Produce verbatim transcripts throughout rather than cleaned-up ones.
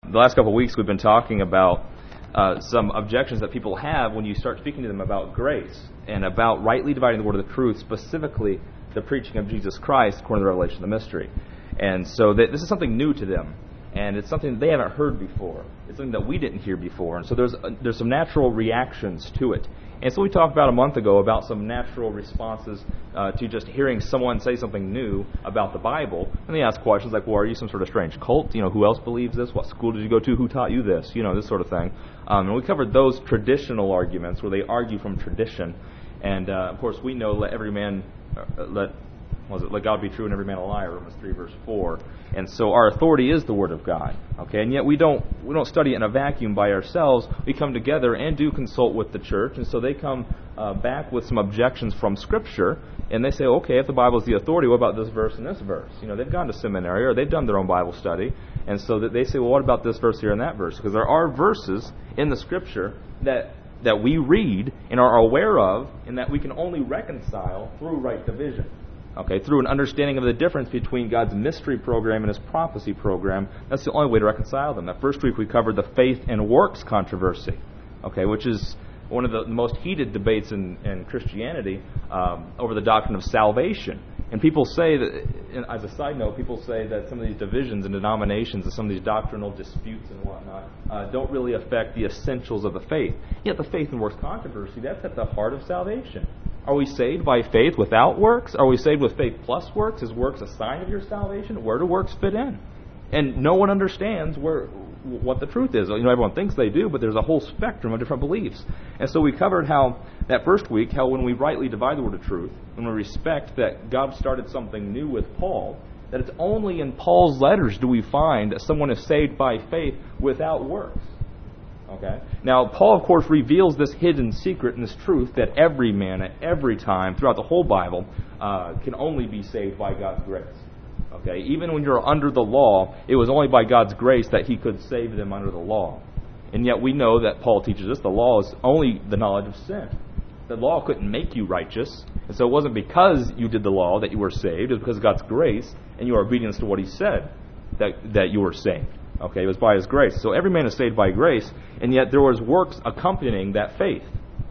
the last couple of weeks we've been talking about uh, some objections that people have when you start speaking to them about grace and about rightly dividing the word of the truth, specifically the preaching of Jesus Christ according to the revelation of the mystery. And so they, this is something new to them, and it's something that they haven't heard before. It's something that we didn't hear before, and so there's uh, there's some natural reactions to it. And so we talked about a month ago about some natural responses uh, to just hearing someone say something new about the Bible. And they ask questions like, well, are you some sort of strange cult? You know, who else believes this? What school did you go to? Who taught you this? You know, this sort of thing. Um, and we covered those traditional arguments where they argue from tradition. And, uh, of course, we know let every man, uh, let was it, let God be true and every man a liar, Romans three, verse four. And so our authority is the Word of God. Okay, and yet we don't we don't study it in a vacuum by ourselves. We come together and do consult with the church, and so they come uh, back with some objections from Scripture, and they say, okay, if the Bible is the authority, what about this verse and this verse? You know, they've gone to seminary or they've done their own Bible study, and so that they say, well, what about this verse here and that verse? Because there are verses in the Scripture that that we read and are aware of, and that we can only reconcile through right division. Okay, through an understanding of the difference between God's mystery program and His prophecy program. That's the only way to reconcile them. That first week we covered the faith and works controversy, okay, which is one of the most heated debates in, in Christianity um, over the doctrine of salvation. And people say that, and as a side note, people say that some of these divisions and denominations and some of these doctrinal disputes and whatnot uh, don't really affect the essentials of the faith. Yet the faith and works controversy, that's at the heart of salvation. Are we saved by faith without works? Are we saved with faith plus works? Is works a sign of your salvation? Where do works fit in? And no one understands where what the truth is. You know, everyone thinks they do, but there's a whole spectrum of different beliefs. And so we covered how, that first week, how when we rightly divide the word of truth, when we respect that God started something new with Paul, that it's only in Paul's letters do we find that someone is saved by faith without works. Okay. Now, Paul, of course, reveals this hidden secret and this truth that every man at every time throughout the whole Bible uh, can only be saved by God's grace. Okay. Even when you're under the law, it was only by God's grace that He could save them under the law. And yet we know that Paul teaches us the law is only the knowledge of sin. The law couldn't make you righteous. And so it wasn't because you did the law that you were saved. It was because of God's grace and your obedience to what He said that, that you were saved. Okay, it was by His grace. So every man is saved by grace, and yet there was works accompanying that faith.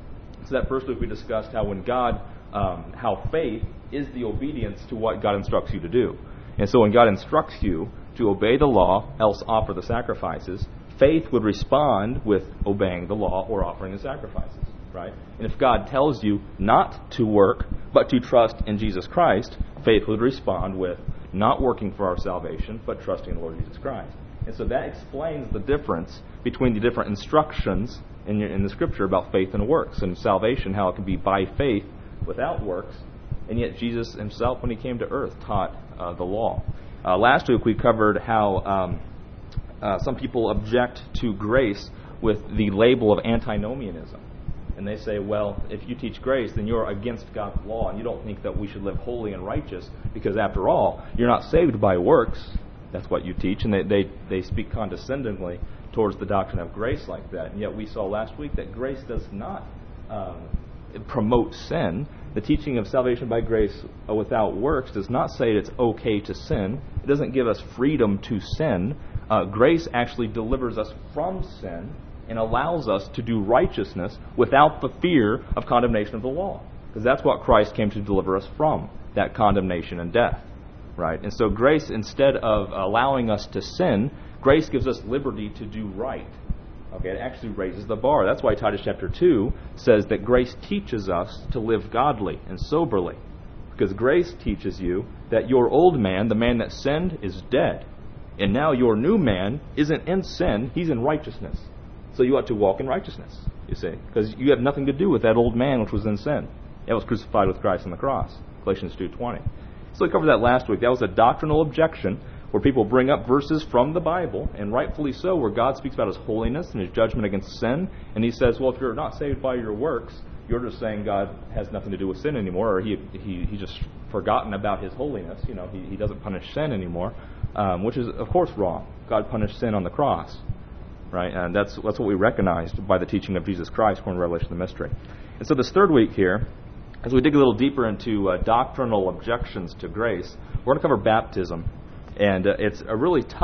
So that first week we discussed how when God, um, how faith is the obedience to what God instructs you to do. And so when God instructs you to obey the law, else offer the sacrifices, faith would respond with obeying the law or offering the sacrifices, right? And if God tells you not to work, but to trust in Jesus Christ, faith would respond with not working for our salvation, but trusting in the Lord Jesus Christ. And so that explains the difference between the different instructions in, your, in the Scripture about faith and works and salvation, how it can be by faith without works, and yet Jesus Himself, when He came to earth, taught uh, the law. Uh, last week we covered how um, uh, some people object to grace with the label of antinomianism. And they say, well, if you teach grace, then you're against God's law, and you don't think that we should live holy and righteous, because after all, you're not saved by works. That's what you teach, and they, they, they speak condescendingly towards the doctrine of grace like that. And yet we saw last week that grace does not um, promote sin. The teaching of salvation by grace without works does not say it's okay to sin. It doesn't give us freedom to sin. Uh, grace actually delivers us from sin and allows us to do righteousness without the fear of condemnation of the law. Because that's what Christ came to deliver us from, that condemnation and death. Right? And so grace, instead of allowing us to sin, grace gives us liberty to do right. Okay, it actually raises the bar. That's why Titus chapter two says that grace teaches us to live godly and soberly. Because grace teaches you that your old man, the man that sinned, is dead. And now your new man isn't in sin, he's in righteousness. So you ought to walk in righteousness, you see. Because you have nothing to do with that old man which was in sin. It was crucified with Christ on the cross. Galatians two twenty. So we covered that last week. That was a doctrinal objection where people bring up verses from the Bible, and rightfully so, where God speaks about His holiness and His judgment against sin. And He says, well, if you're not saved by your works, you're just saying God has nothing to do with sin anymore, or He he He just forgotten about His holiness. You know, He, he doesn't punish sin anymore, um, which is, of course, wrong. God punished sin on the cross, right? And that's, that's what we recognized by the teaching of Jesus Christ according to Revelation of the Mystery. And so this third week here, as we dig a little deeper into uh, doctrinal objections to grace, we're going to cover baptism. And uh, it's a really tough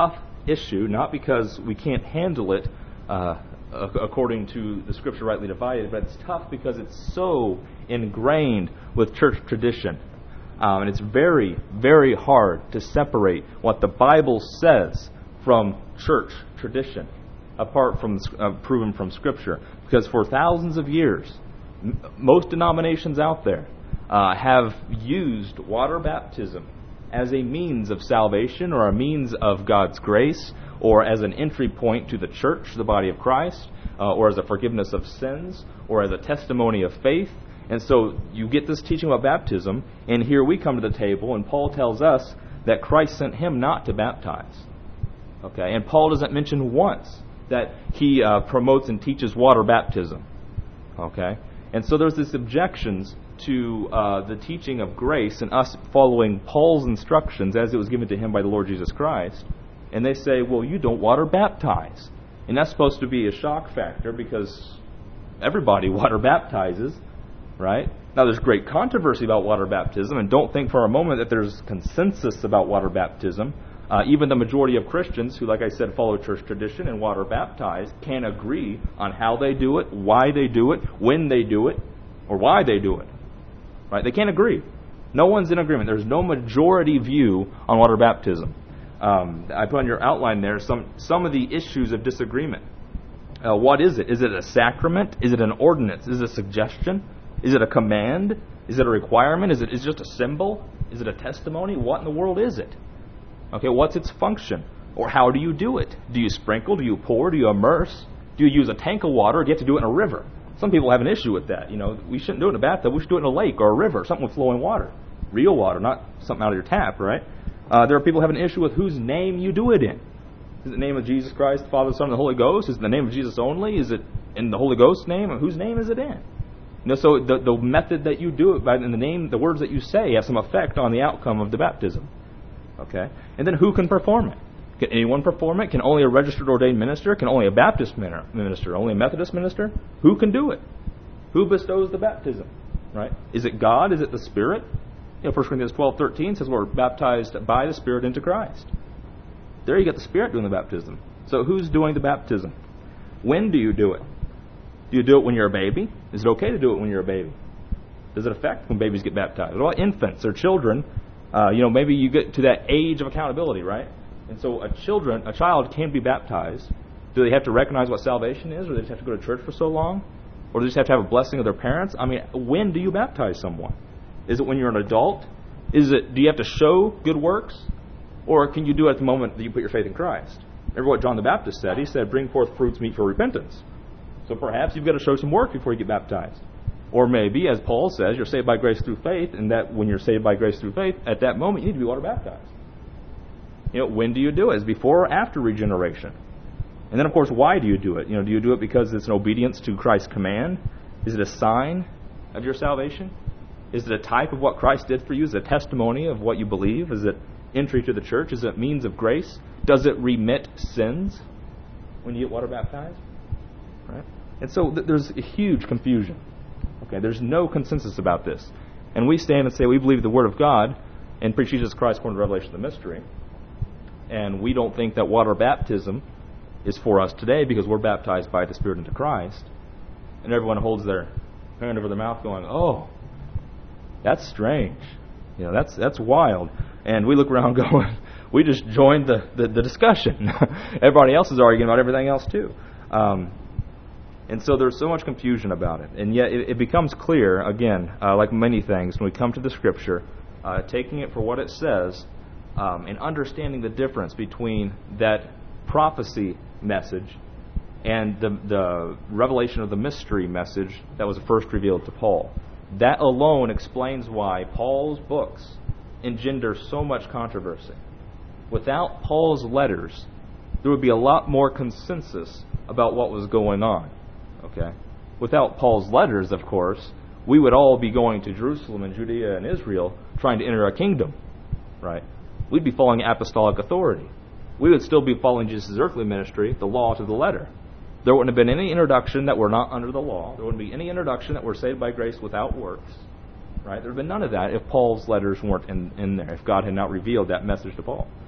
issue, not because we can't handle it uh, according to the Scripture rightly divided, but it's tough because it's so ingrained with church tradition. Um, and it's very, very hard to separate what the Bible says from church tradition, apart from uh, proven from Scripture. Because for thousands of years, m- most denominations out there uh, have used water baptism as a means of salvation, or a means of God's grace, or as an entry point to the church, the body of Christ, uh, or as a forgiveness of sins, or as a testimony of faith. And so you get this teaching about baptism, and here we come to the table, and Paul tells us that Christ sent him not to baptize. Okay, and Paul doesn't mention once that he uh, promotes and teaches water baptism. Okay, and so there's this objections to uh, the teaching of grace and us following Paul's instructions as it was given to him by the Lord Jesus Christ. And they say, well, you don't water baptize. And that's supposed to be a shock factor because everybody water baptizes, right? Now, there's great controversy about water baptism, and don't think for a moment that there's consensus about water baptism. Uh, even the majority of Christians who, like I said, follow church tradition and water baptize can agree on how they do it, why they do it, when they do it, or why they do it. Right? They can't agree. No one's in agreement. There's no majority view on water baptism. Um, I put on your outline there some, some of the issues of disagreement. Uh, what is it? Is it a sacrament? Is it an ordinance? Is it a suggestion? Is it a command? Is it a requirement? Is it, is it just a symbol? Is it a testimony? What in the world is it? Okay, what's its function? Or how do you do it? Do you sprinkle? Do you pour? Do you immerse? Do you use a tank of water? Or do you have to do it in a river? Some people have an issue with that. You know, we shouldn't do it in a bathtub. We should do it in a lake or a river, something with flowing water. Real water, not something out of your tap, right? Uh, there are people who have an issue with whose name you do it in. Is it the name of Jesus Christ, the Father, the Son, and the Holy Ghost? Is it the name of Jesus only? Is it in the Holy Ghost's name? Or whose name is it in? You know, so the, the method that you do it by, and the name, the words that you say have some effect on the outcome of the baptism. Okay? And then who can perform it? Can anyone perform it? Can only a registered ordained minister? Can only a Baptist minister? Only a Methodist minister? Who can do it? Who bestows the baptism? Right? Is it God? Is it the Spirit? You know, First Corinthians twelve thirteen says we're baptized by the Spirit into Christ. There you get the Spirit doing the baptism. So who's doing the baptism? When do you do it? Do you do it when you're a baby? Is it okay to do it when you're a baby? Does it affect when babies get baptized? What about infants or children? Uh, you know, maybe you get to that age of accountability, right? And so a children, a child can be baptized. Do they have to recognize what salvation is, or do they just have to go to church for so long? Or do they just have to have a blessing of their parents? I mean, when do you baptize someone? Is it when you're an adult? Is it? Do you have to show good works? Or can you do it at the moment that you put your faith in Christ? Remember what John the Baptist said? He said, bring forth fruits meet for repentance. So perhaps you've got to show some work before you get baptized. Or maybe, as Paul says, you're saved by grace through faith, and that when you're saved by grace through faith, at that moment you need to be water baptized. You know, when do you do it? Is it before or after regeneration? And then, of course, why do you do it? You know, do you do it because it's an obedience to Christ's command? Is it a sign of your salvation? Is it a type of what Christ did for you? Is it a testimony of what you believe? Is it entry to the church? Is it means of grace? Does it remit sins when you get water baptized? Right? And so th- there's a huge confusion. Okay, there's no consensus about this. And we stand and say we believe the Word of God and preach Jesus Christ according to the revelation of the mystery. And we don't think that water baptism is for us today because we're baptized by the Spirit into Christ. And everyone holds their hand over their mouth going, oh, that's strange. You know, that's that's wild. And we look around going, we just joined the, the, the discussion. Everybody else is arguing about everything else too. Um, and so there's so much confusion about it. And yet it, it becomes clear, again, uh, like many things, when we come to the Scripture, uh, taking it for what it says, Um, and understanding the difference between that prophecy message and the, the revelation of the mystery message that was first revealed to Paul. That alone explains why Paul's books engender so much controversy. Without Paul's letters, there would be a lot more consensus about what was going on. Okay? Without Paul's letters, of course, we would all be going to Jerusalem and Judea and Israel trying to enter a kingdom. Right? We'd be following apostolic authority. We would still be following Jesus' earthly ministry, the law to the letter. There wouldn't have been any introduction that we're not under the law. There wouldn't be any introduction that we're saved by grace without works. Right? There would have been none of that if Paul's letters weren't in, in there, if God had not revealed that message to Paul.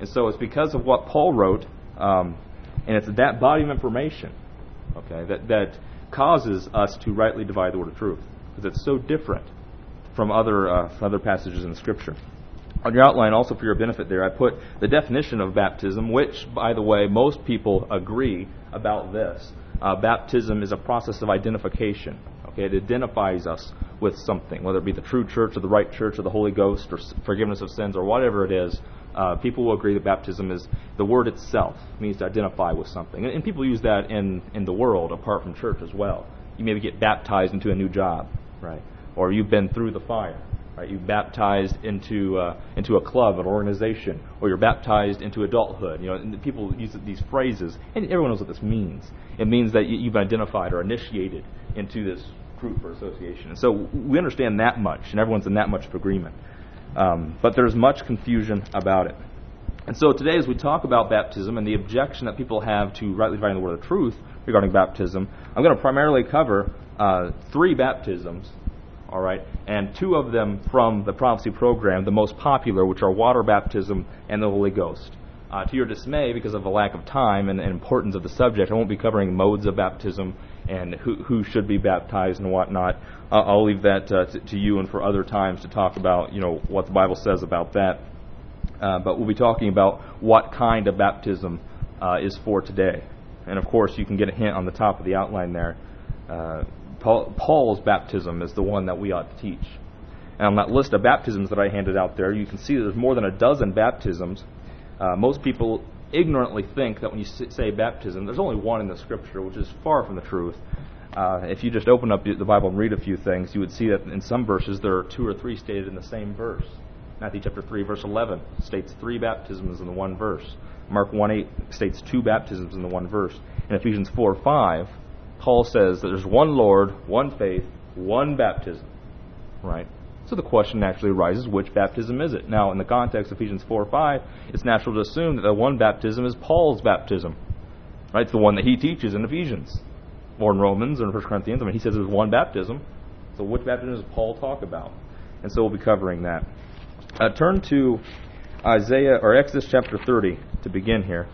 And so it's because of what Paul wrote, um, and it's that body of information, okay, that, that causes us to rightly divide the word of truth, because it's so different from other uh, from other passages in the Scripture. On your outline, also for your benefit there, I put the definition of baptism, which, by the way, most people agree about this. Uh, baptism is a process of identification. Okay, it identifies us with something, whether it be the true church or the right church or the Holy Ghost or forgiveness of sins or whatever it is. Uh, people will agree that baptism is the word itself, means to identify with something. And, and people use that in, in the world apart from church as well. You maybe get baptized into a new job, right? Or you've been through the fire. Right, you're baptized into uh, into a club, an organization, or you're baptized into adulthood. You know, and people use these phrases, and everyone knows what this means. It means that you've identified or initiated into this group or association. And so we understand that much, and everyone's in that much of agreement. Um, but there's much confusion about it. And so today, as we talk about baptism and the objection that people have to rightly dividing the word of truth regarding baptism, I'm going to primarily cover uh, three baptisms. All right, and two of them from the prophecy program, the most popular, which are water baptism and the Holy Ghost. Uh, to your dismay, because of the lack of time and, and importance of the subject, I won't be covering modes of baptism and who, who should be baptized and whatnot. Uh, I'll leave that uh, to, to you and for other times to talk about, you know, what the Bible says about that. Uh, but we'll be talking about what kind of baptism uh, is for today. And of course, you can get a hint on the top of the outline there. Uh, Paul, Paul's baptism is the one that we ought to teach. And on that list of baptisms that I handed out there, you can see that there's more than a dozen baptisms. Uh, most people ignorantly think that when you say baptism, there's only one in the Scripture, which is far from the truth. Uh, if you just open up the Bible and read a few things, you would see that in some verses there are two or three stated in the same verse. Matthew chapter three, verse eleven states three baptisms in the one verse. Mark one eight states two baptisms in the one verse. In Ephesians four five, Paul says that there's one Lord, one faith, one baptism, right? So the question naturally arises, which baptism is it? Now, in the context of Ephesians four five, it's natural to assume that the one baptism is Paul's baptism, right? It's the one that he teaches in Ephesians, or in Romans, or in First Corinthians. I mean, he says there's one baptism. So which baptism does Paul talk about? And so we'll be covering that. Uh, turn to Isaiah, or Exodus chapter thirty to begin here.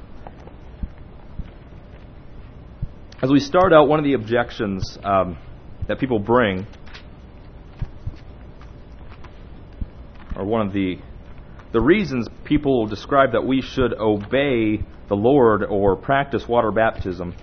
As we start out, one of the objections um, that people bring, or one of the the reasons people describe that we should obey the Lord or practice water baptism,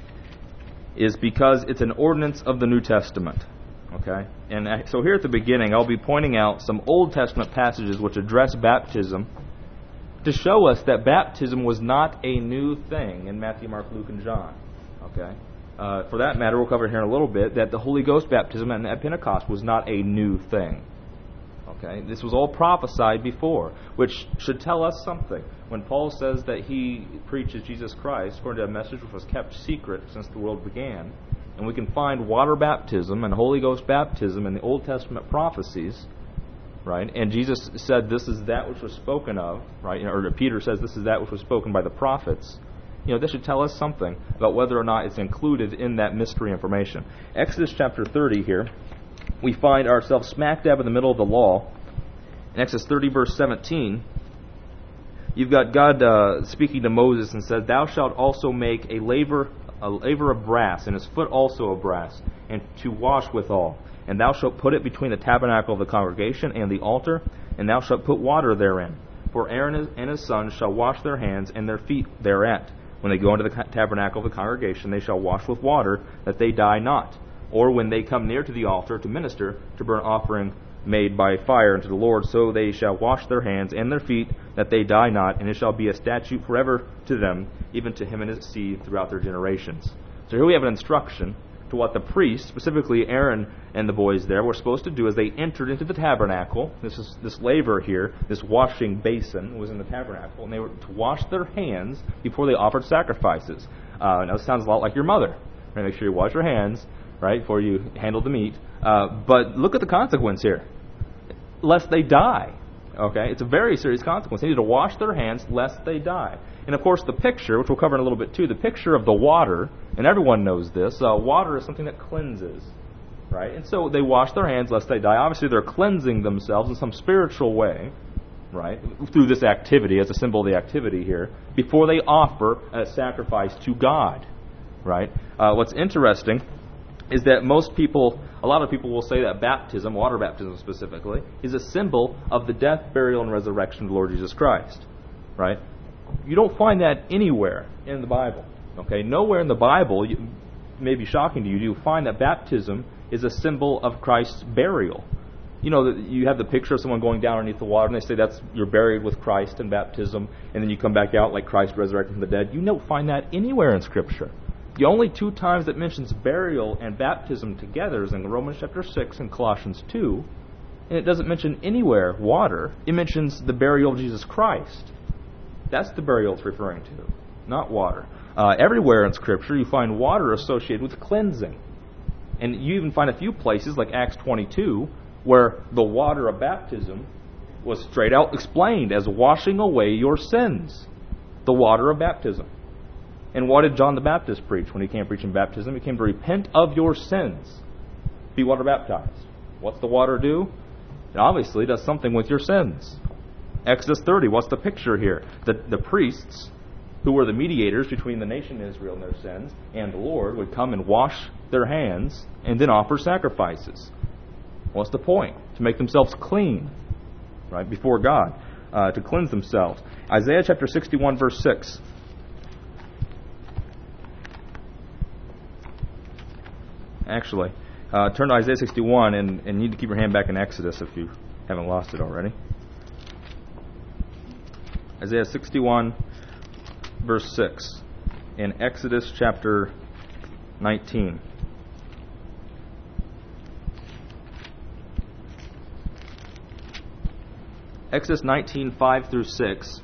is because it's an ordinance of the New Testament. Okay? And so here at the beginning, I'll be pointing out some Old Testament passages which address baptism to show us that baptism was not a new thing in Matthew, Mark, Luke, and John. Okay? Uh, for that matter, we'll cover here in a little bit that the Holy Ghost baptism at Pentecost was not a new thing. Okay, this was all prophesied before, which should tell us something. When Paul says that he preaches Jesus Christ according to a message which was kept secret since the world began, and we can find water baptism and Holy Ghost baptism in the Old Testament prophecies, right? And Jesus said this is that which was spoken of, right? Or Peter says this is that which was spoken by the prophets. You know, this should tell us something about whether or not it's included in that mystery information. Exodus chapter thirty here, we find ourselves smack dab in the middle of the law. In Exodus thirty, verse seventeen, you've got God uh, speaking to Moses and said, "Thou shalt also make a laver, a laver of brass, and his foot also of brass, and to wash withal. And thou shalt put it between the tabernacle of the congregation and the altar, and thou shalt put water therein. For Aaron and his sons shall wash their hands and their feet thereat. When they go into the tabernacle of the congregation, they shall wash with water, that they die not. Or when they come near to the altar to minister to burnt offering made by fire unto the Lord, so they shall wash their hands and their feet, that they die not, and it shall be a statute forever to them, even to him and his seed throughout their generations." So here we have an instruction to what the priests, specifically Aaron and the boys there, were supposed to do as they entered into the tabernacle. This is this laver here, this washing basin was in the tabernacle, and they were to wash their hands before they offered sacrifices. Uh, now, this sounds a lot like your mother. Right? Make sure you wash your hands, right, before you handle the meat. Uh, but look at the consequence here. Lest they die. Okay? It's a very serious consequence. They need to wash their hands lest they die. And of course the picture, which we'll cover in a little bit too, the picture of the water, and everyone knows this, uh, water is something that cleanses. Right? And so they wash their hands lest they die. Obviously they're cleansing themselves in some spiritual way. right, through this activity, as a symbol of the activity here, before they offer a sacrifice to God, right? Uh, what's interesting is that most people, a lot of people will say that baptism, water baptism specifically, is a symbol of the death, burial, and resurrection of the Lord Jesus Christ, right? You don't find that anywhere in the Bible, okay? Nowhere in the Bible, you, may be shocking to you, you find that baptism is a symbol of Christ's burial. You know, you have the picture of someone going down underneath the water, and they say that's you're buried with Christ in baptism, and then you come back out like Christ resurrected from the dead. You don't find that anywhere in Scripture. The only two times that mentions burial and baptism together is in Romans chapter six and Colossians two, and it doesn't mention anywhere water. It mentions the burial of Jesus Christ. That's the burial it's referring to, not water. Uh, everywhere in Scripture you find water associated with cleansing. And you even find a few places, like Acts twenty-two, where the water of baptism was straight out explained as washing away your sins. The water of baptism. And what did John the Baptist preach when he came preaching baptism? He came to repent of your sins. Be water baptized. What's the water do? It obviously does something with your sins. Exodus thirty, what's the picture here? The, the priests, who were the mediators between the nation of Israel and their sins, and the Lord, would come and wash their hands and then offer sacrifices. What's the point? To make themselves clean, right, before God, uh, to cleanse themselves. Isaiah chapter sixty-one, verse six. Actually, uh, turn to Isaiah sixty-one, and, and you need to keep your hand back in Exodus if you haven't lost it already. Isaiah sixty-one, verse six, in Exodus chapter nineteen. Exodus nineteen, five through six,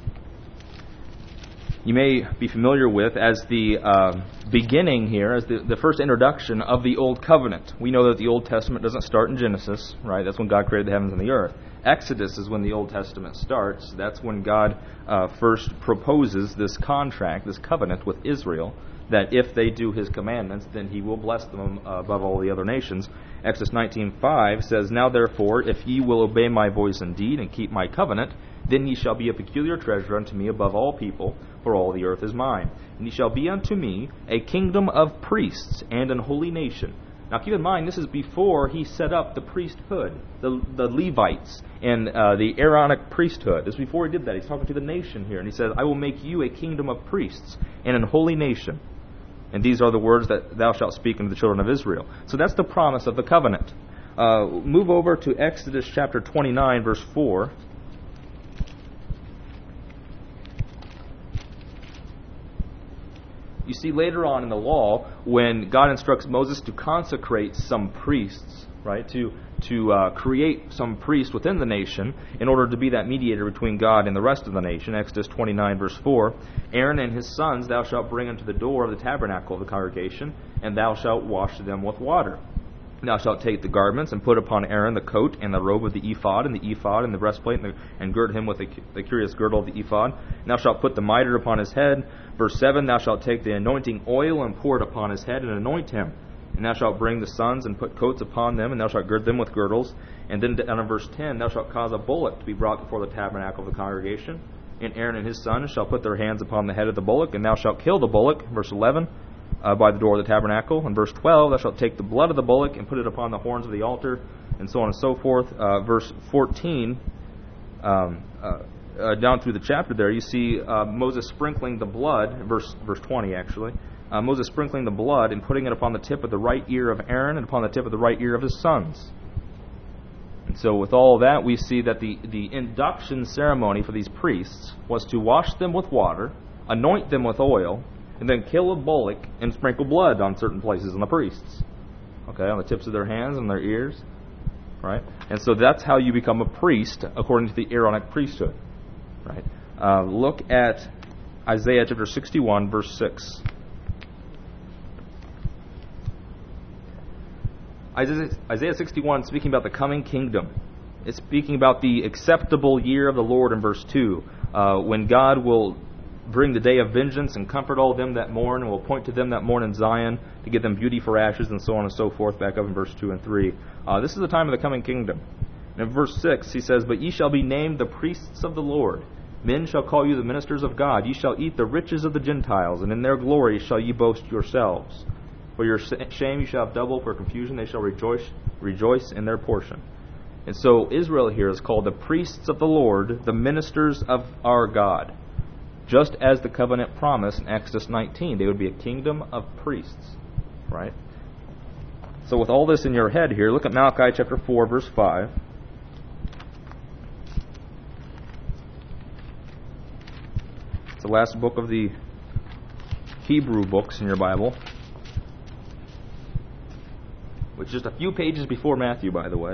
you may be familiar with as the uh, beginning here, as the, the first introduction of the Old Covenant. We know that the Old Testament doesn't start in Genesis, right? That's when God created the heavens and the earth. Exodus is when the Old Testament starts. That's when God uh, first proposes this contract, this covenant with Israel, that if they do His commandments, then He will bless them uh, above all the other nations. Exodus nineteen five says, Now therefore, if ye will obey my voice indeed, and keep my covenant, then ye shall be a peculiar treasure unto me above all people, for all the earth is mine. And ye shall be unto me a kingdom of priests and an holy nation. Now keep in mind, this is before He set up the priesthood, the, the Levites, and uh, the Aaronic priesthood. This is before He did that. He's talking to the nation here, and He says, I will make you a kingdom of priests and an holy nation. And these are the words that thou shalt speak unto the children of Israel. So that's the promise of the covenant. Uh, move over to Exodus chapter twenty-nine, verse four. You see later on in the law, when God instructs Moses to consecrate some priests, right, to to uh, create some priest within the nation in order to be that mediator between God and the rest of the nation, Exodus twenty-nine, verse four, Aaron and his sons thou shalt bring unto the door of the tabernacle of the congregation, and thou shalt wash them with water. Thou shalt take the garments and put upon Aaron the coat and the robe of the ephod, and the ephod and the breastplate, and, the, and gird him with the, the curious girdle of the ephod. And thou shalt put the mitre upon his head. Verse seven, Thou shalt take the anointing oil and pour it upon his head and anoint him. And thou shalt bring the sons and put coats upon them, and thou shalt gird them with girdles. And then down in verse ten, Thou shalt cause a bullock to be brought before the tabernacle of the congregation. And Aaron and his sons shall put their hands upon the head of the bullock, and thou shalt kill the bullock. Verse eleven. Uh, by the door of the tabernacle. In verse twelve, thou shalt take the blood of the bullock and put it upon the horns of the altar, and so on and so forth. Uh, verse fourteen, um, uh, uh, down through the chapter there, you see uh, Moses sprinkling the blood, verse verse twenty actually, uh, Moses sprinkling the blood and putting it upon the tip of the right ear of Aaron and upon the tip of the right ear of his sons. And so with all that, we see that the, the induction ceremony for these priests was to wash them with water, anoint them with oil, and then kill a bullock and sprinkle blood on certain places on the priests. Okay, on the tips of their hands and their ears. Right? And so that's how you become a priest according to the Aaronic priesthood. Right? Uh, look at Isaiah chapter sixty-one, verse six. Isaiah, Isaiah sixty-one, speaking about the coming kingdom. It's speaking about the acceptable year of the Lord in verse two, uh, when God will bring the day of vengeance and comfort all them that mourn, and will point to them that mourn in Zion to give them beauty for ashes, and so on and so forth, back up in verse two and three. Uh, this is the time of the coming kingdom. And in verse six, he says, But ye shall be named the priests of the Lord. Men shall call you the ministers of God. Ye shall eat the riches of the Gentiles, and in their glory shall ye boast yourselves. For your shame you shall have double, for confusion they shall rejoice, rejoice in their portion. And so Israel here is called the priests of the Lord, the ministers of our God. Just as the covenant promised in Exodus nineteen, they would be a kingdom of priests. Right? So with all this in your head here, look at Malachi chapter four, verse five. It's the last book of the Hebrew books in your Bible, which is just a few pages before Matthew, by the way.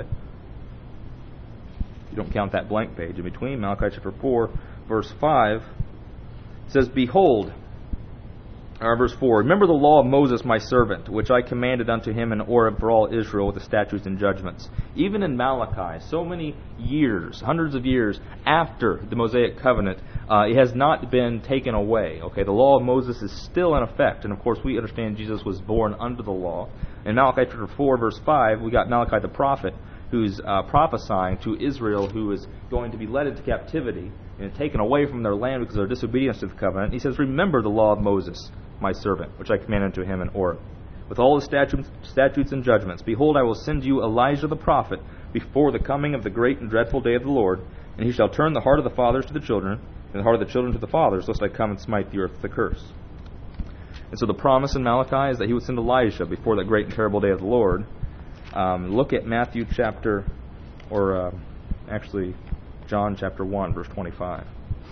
You don't count that blank page in between. Malachi chapter four, verse five, it says, Behold, or verse four, Remember the law of Moses my servant, which I commanded unto him in Horeb for all Israel with the statutes and judgments. Even in Malachi, so many years, hundreds of years after the Mosaic covenant, uh, it has not been taken away. Okay, the law of Moses is still in effect, and of course we understand Jesus was born under the law. In Malachi chapter four, verse five, we got Malachi the prophet, who's uh, prophesying to Israel, who is going to be led into captivity and taken away from their land because of their disobedience to the covenant. He says, Remember the law of Moses, my servant, which I commanded to him in Horeb, with all the statutes, statutes and judgments. Behold, I will send you Elijah the prophet before the coming of the great and dreadful day of the Lord, and he shall turn the heart of the fathers to the children, and the heart of the children to the fathers, lest I come and smite the earth with a curse. And so the promise in Malachi is that he would send Elijah before that great and terrible day of the Lord. Um, look at Matthew chapter, or uh, actually John chapter one, verse twenty-five.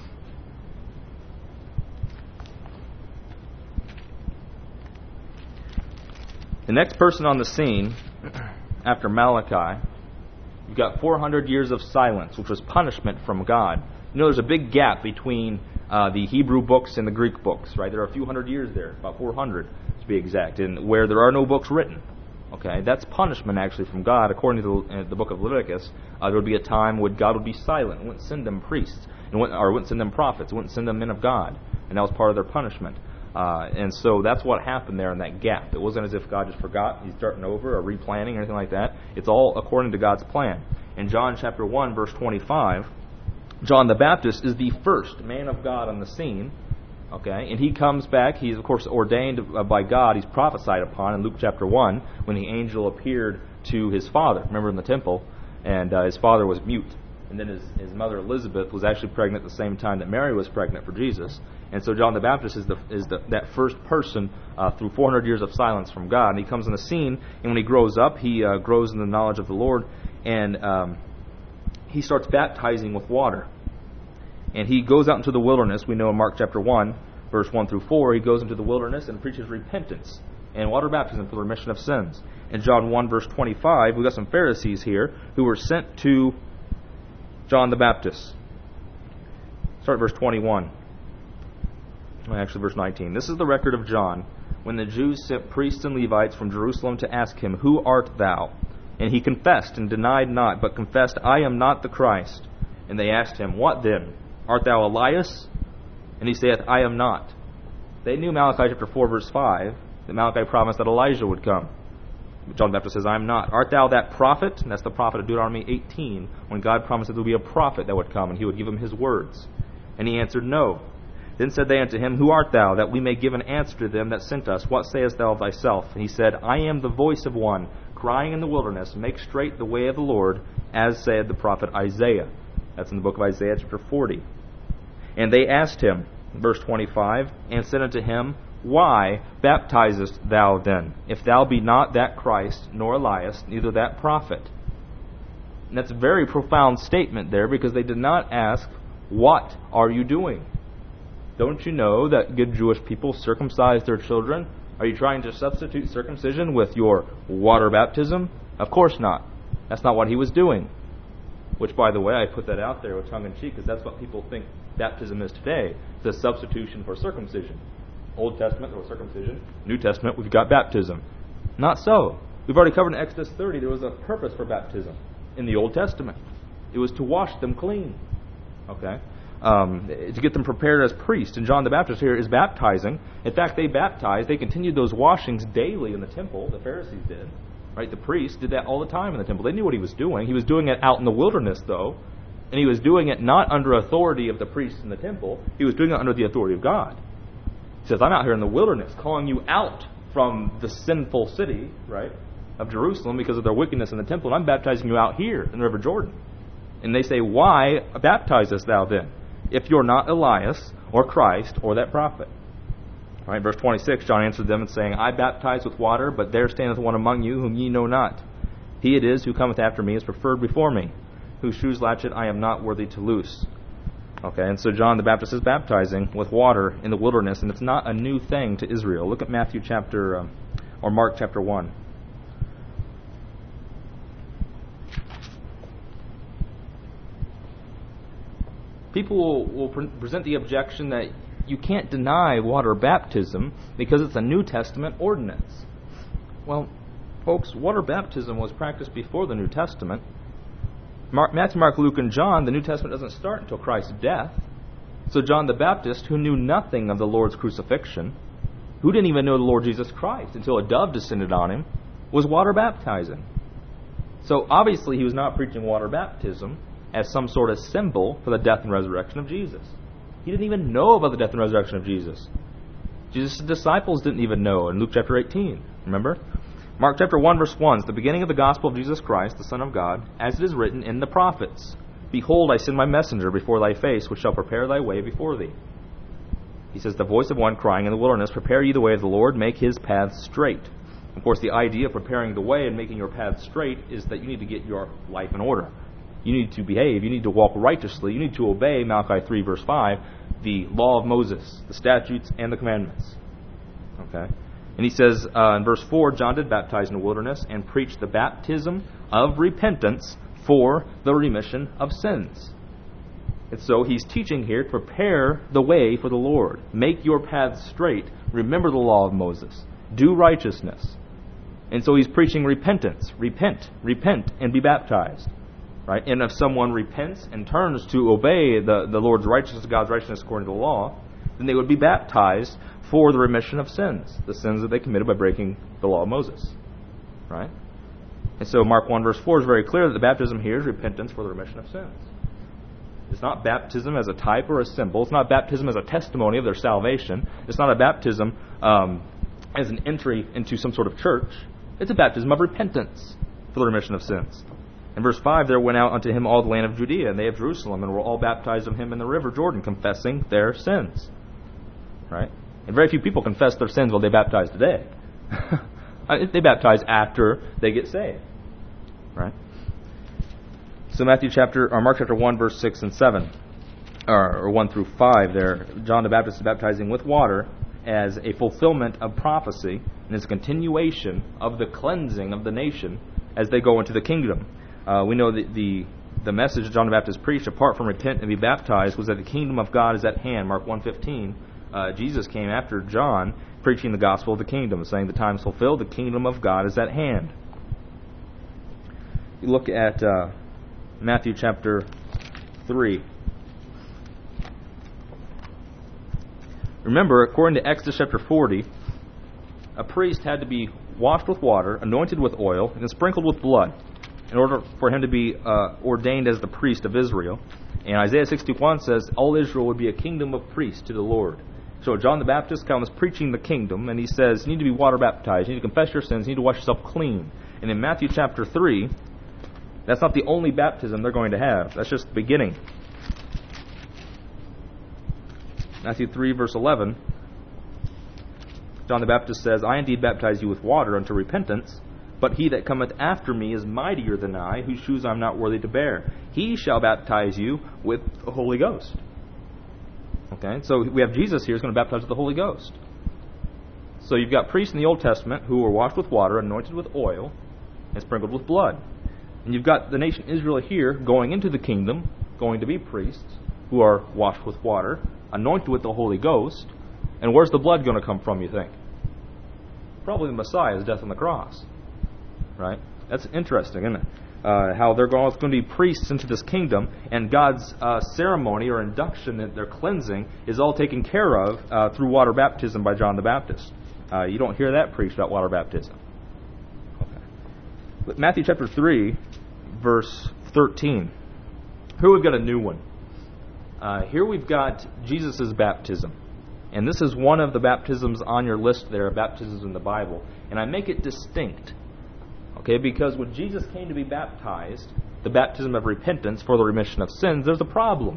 The next person on the scene, after Malachi, you've got four hundred years of silence, which was punishment from God. You know, there's a big gap between uh, the Hebrew books and the Greek books, right? There are a few hundred years there, about four hundred to be exact, and where there are no books written. Okay, that's punishment actually from God. According to the, uh, the book of Leviticus, uh, there would be a time when God would be silent and wouldn't send them priests, and wouldn't, or wouldn't send them prophets, wouldn't send them men of God, and that was part of their punishment. Uh, and so that's what happened there in that gap. It wasn't as if God just forgot, he's starting over or replanning or anything like that. It's all according to God's plan. In John chapter one, verse twenty-five, John the Baptist is the first man of God on the scene. Okay, and he comes back. He's, of course, ordained by God. He's prophesied upon in Luke chapter one when the angel appeared to his father. Remember in the temple, and uh, his father was mute. And then his, his mother Elizabeth was actually pregnant at the same time that Mary was pregnant for Jesus. And so John the Baptist is the is the, that first person uh, through four hundred years of silence from God. And he comes on the scene, and when he grows up, he uh, grows in the knowledge of the Lord, and um, he starts baptizing with water. And he goes out into the wilderness. We know in Mark chapter one, verse one through four, he goes into the wilderness and preaches repentance and water baptism for the remission of sins. In John one, verse twenty-five, we've got some Pharisees here who were sent to John the Baptist. Start at verse twenty-one. Actually, verse nineteen. This is the record of John, when the Jews sent priests and Levites from Jerusalem to ask him, Who art thou? And he confessed and denied not, but confessed, I am not the Christ. And they asked him, What then? Art thou Elias? And he saith, I am not. They knew Malachi chapter four, verse five, that Malachi promised that Elijah would come. John the Baptist says, I am not. Art thou that prophet? And that's the prophet of Deuteronomy eighteen, when God promised that there would be a prophet that would come, and he would give him his words. And he answered, No. Then said they unto him, Who art thou, that we may give an answer to them that sent us? What sayest thou of thyself? And he said, I am the voice of one crying in the wilderness, Make straight the way of the Lord, as said the prophet Isaiah. That's in the book of Isaiah chapter forty. And they asked him, verse twenty-five, and said unto him, Why baptizest thou then, if thou be not that Christ, nor Elias, neither that prophet? And that's a very profound statement there, because they did not ask, What are you doing? Don't you know that good Jewish people circumcise their children? Are you trying to substitute circumcision with your water baptism? Of course not. That's not what he was doing. Which, by the way, I put that out there with tongue-in-cheek, because that's what people think baptism is today. It's a substitution for circumcision. Old Testament, there was circumcision. New Testament, we've got baptism. Not so. We've already covered in Exodus thirty, there was a purpose for baptism in the Old Testament. It was to wash them clean. Okay? Um, to get them prepared as priests. And John the Baptist here is baptizing. In fact, they baptized. They continued those washings daily in the temple. The Pharisees did. Right? The priests did that all the time in the temple. They knew what he was doing. He was doing it out in the wilderness, though, and he was doing it not under authority of the priests in the temple. He was doing it under the authority of God. He says, I'm out here in the wilderness calling you out from the sinful city, right, of Jerusalem because of their wickedness in the temple, and I'm baptizing you out here in the River Jordan. And they say, why baptizest thou then, if you're not Elias or Christ or that prophet? Right, verse twenty-six, John answered them and saying, I baptize with water, but there standeth one among you whom ye know not. He it is who cometh after me is preferred before me, whose shoes latchet I am not worthy to loose. Okay, and so John the Baptist is baptizing with water in the wilderness, and it's not a new thing to Israel. Look at Matthew chapter, um, or Mark chapter one. People will, will pre- present the objection that you can't deny water baptism because it's a New Testament ordinance. Well, folks, water baptism was practiced before the New Testament. Mark, Matthew, Mark, Luke, and John, the New Testament doesn't start until Christ's death. So John the Baptist, who knew nothing of the Lord's crucifixion, who didn't even know the Lord Jesus Christ until a dove descended on him, was water baptizing. So obviously he was not preaching water baptism as some sort of symbol for the death and resurrection of Jesus. He didn't even know about the death and resurrection of Jesus. Jesus' disciples didn't even know in Luke chapter eighteen. Remember? Mark chapter one verse one is the beginning of the gospel of Jesus Christ, the Son of God, as it is written in the prophets. Behold, I send my messenger before thy face, which shall prepare thy way before thee. He says, the voice of one crying in the wilderness, prepare ye the way of the Lord, make his paths straight. Of course, the idea of preparing the way and making your path straight is that you need to get your life in order. You need to behave. You need to walk righteously. You need to obey Malachi three, verse five, the law of Moses, the statutes, and the commandments. Okay? And he says uh, in verse four, John did baptize in the wilderness and preach the baptism of repentance for the remission of sins. And so he's teaching here, prepare the way for the Lord. Make your paths straight. Remember the law of Moses. Do righteousness. And so he's preaching repentance. Repent, repent, and be baptized. Right? And if someone repents and turns to obey the, the Lord's righteousness, God's righteousness according to the law, then they would be baptized for the remission of sins, the sins that they committed by breaking the law of Moses. Right? And so Mark one verse four is very clear that the baptism here is repentance for the remission of sins. It's not baptism as a type or a symbol. It's not baptism as a testimony of their salvation. It's not a baptism um, as an entry into some sort of church. It's a baptism of repentance for the remission of sins. In verse five, there went out unto him all the land of Judea, and they of Jerusalem, and were all baptized of him in the river Jordan, confessing their sins. Right? And very few people confess their sins while they baptize today. They baptize after they get saved. Right? So Matthew chapter, or Mark chapter one, verse six and seven, or, or one through five there, John the Baptist is baptizing with water as a fulfillment of prophecy, and it's a continuation of the cleansing of the nation as they go into the kingdom. Uh, we know that the the message John the Baptist preached, apart from repent and be baptized, was that the kingdom of God is at hand. Mark one fifteen. Uh, Jesus came after John preaching the gospel of the kingdom, saying the time is fulfilled, the kingdom of God is at hand. You look at uh, Matthew chapter three. Remember, according to Exodus chapter forty, a priest had to be washed with water, anointed with oil, and sprinkled with blood in order for him to be uh, ordained as the priest of Israel. And Isaiah sixty-one says all Israel would be a kingdom of priests to the Lord. So John the Baptist comes preaching the kingdom, and he says you need to be water baptized, you need to confess your sins, you need to wash yourself clean. And in Matthew chapter three, that's not the only baptism they're going to have. That's just the beginning. Matthew three, verse eleven, John the Baptist says, I indeed baptize you with water unto repentance, but he that cometh after me is mightier than I, whose shoes I am not worthy to bear. He shall baptize you with the Holy Ghost. Okay, so we have Jesus here who's going to baptize with the Holy Ghost. So you've got priests in the Old Testament who were washed with water, anointed with oil, and sprinkled with blood. And you've got the nation Israel here going into the kingdom, going to be priests who are washed with water, anointed with the Holy Ghost. And where's the blood going to come from, you think? Probably the Messiah's death on the cross. Right? That's interesting, isn't it? Uh, how they're going to be priests into this kingdom, and God's uh, ceremony or induction, their cleansing, is all taken care of uh, through water baptism by John the Baptist. Uh, you don't hear that preached about water baptism. Okay. Matthew chapter three, verse thirteen. Here we've got a new one. Uh, here we've got Jesus' baptism. And this is one of the baptisms on your list there, baptisms in the Bible. And I make it distinct. Okay, because when Jesus came to be baptized, the baptism of repentance for the remission of sins, there's a problem.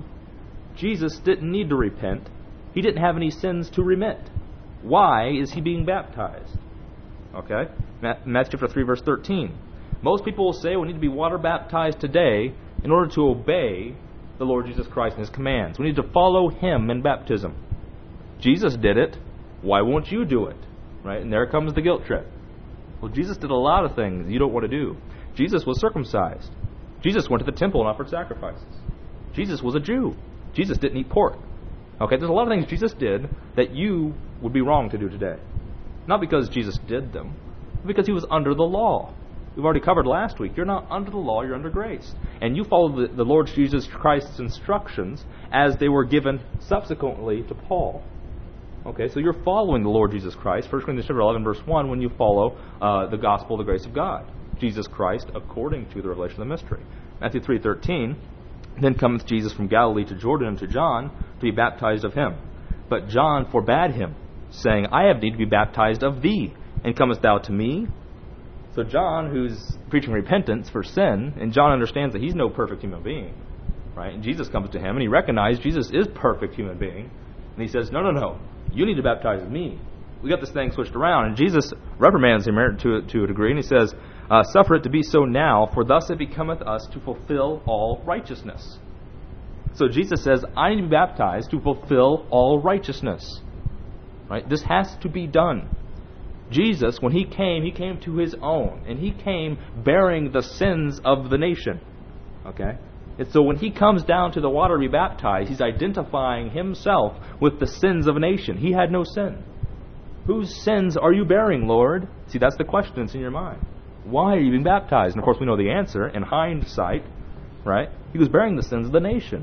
Jesus didn't need to repent. He didn't have any sins to remit. Why is he being baptized? Okay, Matthew chapter three, verse thirteen. Most people will say we need to be water baptized today in order to obey the Lord Jesus Christ and His commands. We need to follow Him in baptism. Jesus did it. Why won't you do it? Right? And there comes the guilt trip. Well, Jesus did a lot of things you don't want to do. Jesus was circumcised. Jesus went to the temple and offered sacrifices. Jesus was a Jew. Jesus didn't eat pork. Okay, there's a lot of things Jesus did that you would be wrong to do today. Not because Jesus did them, but because He was under the law. We've already covered last week. You're not under the law, you're under grace. And you follow the, the Lord Jesus Christ's instructions as they were given subsequently to Paul. Okay, so you're following the Lord Jesus Christ. First Corinthians eleven, verse one, when you follow uh, the gospel of the grace of God. Jesus Christ according to the revelation of the mystery. Matthew three thirteen, then cometh Jesus from Galilee to Jordan unto John to be baptized of him. But John forbade him, saying, I have need to be baptized of thee, and comest thou to me? So John, who's preaching repentance for sin, and John understands that he's no perfect human being, right? And Jesus comes to him, and he recognizes Jesus is perfect human being, and he says, no, no, no, you need to baptize me. We got this thing switched around, and Jesus reprimands him to, to a degree, and he says, uh, suffer it to be so now, for thus it becometh us to fulfill all righteousness. So Jesus says, I need to be baptized to fulfill all righteousness. Right? This has to be done. Jesus, when He came, He came to His own, and He came bearing the sins of the nation. Okay? And so when He comes down to the water to be baptized, He's identifying Himself with the sins of a nation. He had no sin. Whose sins are you bearing, Lord? See, that's the question that's in your mind. Why are you being baptized? And of course we know the answer in hindsight, right? He was bearing the sins of the nation.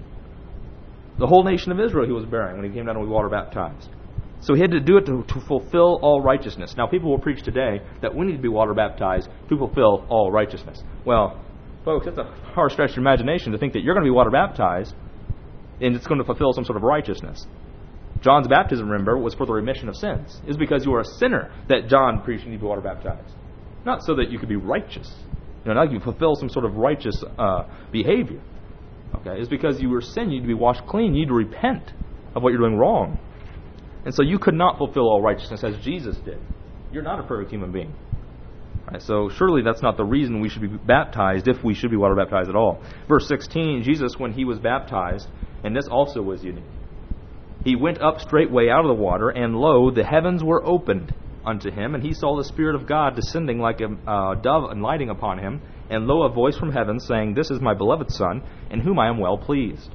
The whole nation of Israel He was bearing when He came down to be water baptized. So He had to do it to, to fulfill all righteousness. Now, people will preach today that we need to be water baptized to fulfill all righteousness. Well, folks, that's a hard stretch of imagination to think that you're going to be water baptized and it's going to fulfill some sort of righteousness. John's baptism, remember, was for the remission of sins. It was because you were a sinner that John preached you need to be water baptized. Not so that you could be righteous. You know, not you fulfill some sort of righteous uh, behavior. Okay, it's because you were sin, you need to be washed clean, you need to repent of what you're doing wrong. And so you could not fulfill all righteousness as Jesus did. You're not a perfect human being. Right, so surely that's not the reason we should be baptized, if we should be water baptized at all. Verse sixteen, Jesus, when He was baptized, and this also was unique, He went up straightway out of the water, and lo, the heavens were opened unto Him, and He saw the Spirit of God descending like a uh, dove and lighting upon Him, and lo, a voice from heaven saying, This is my beloved Son, in whom I am well pleased.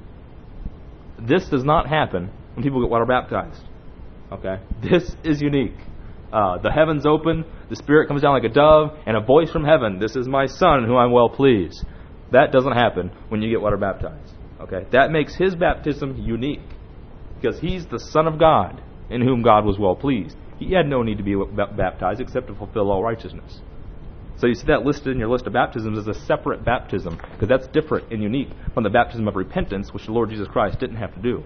This does not happen when people get water baptized. Okay? This is unique. Uh, the heavens open, the Spirit comes down like a dove, and a voice from heaven, This is my Son, in whom I am well pleased. That doesn't happen when you get water baptized. Okay? That makes His baptism unique, because He's the Son of God, in whom God was well pleased. He had no need to be baptized except to fulfill all righteousness. So you see that listed in your list of baptisms as a separate baptism, because that's different and unique from the baptism of repentance, which the Lord Jesus Christ didn't have to do.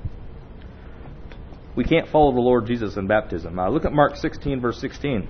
We can't follow the Lord Jesus in baptism. Uh, look at Mark sixteen, verse sixteen.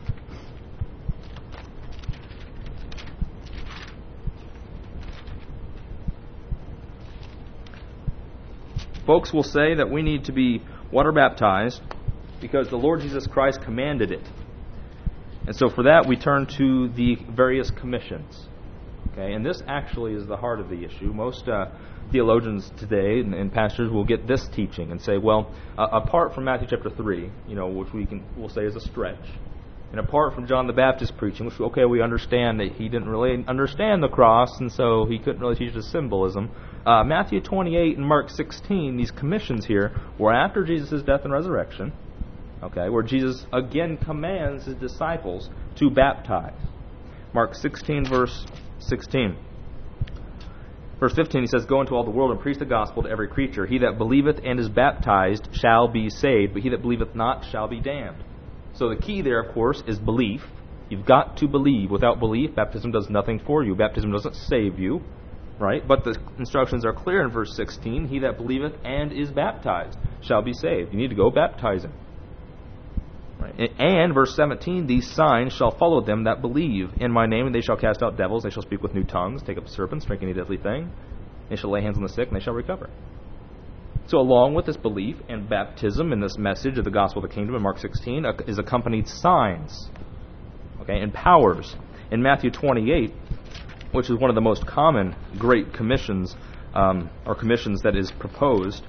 Folks will say that we need to be water baptized because the Lord Jesus Christ commanded it. And so for that we turn to the various commissions. Okay, and this actually is the heart of the issue. Most uh, theologians today and, and pastors will get this teaching and say, well, uh, apart from Matthew chapter three, you know, which we can we'll say is a stretch, and apart from John the Baptist preaching, which okay, we understand that he didn't really understand the cross, and so he couldn't really teach the symbolism. Uh, Matthew twenty-eight and Mark sixteen, these commissions here were after Jesus' death and resurrection. Okay, where Jesus again commands His disciples to baptize. Mark sixteen, verse sixteen. Verse fifteen, He says, Go into all the world and preach the gospel to every creature. He that believeth and is baptized shall be saved, but he that believeth not shall be damned. So the key there, of course, is belief. You've got to believe. Without belief, baptism does nothing for you. Baptism doesn't save you, right? But the instructions are clear in verse sixteen. He that believeth and is baptized shall be saved. You need to go baptize him. Right? And, verse seventeen, these signs shall follow them that believe. In my name, and they shall cast out devils. They shall speak with new tongues, take up serpents, drink any deadly thing. They shall lay hands on the sick, and they shall recover. So along with this belief and baptism in this message of the gospel of the kingdom in Mark sixteen is accompanied signs, okay, and powers. In Matthew twenty-eight, which is one of the most common great commissions, um, or commissions that is proposed,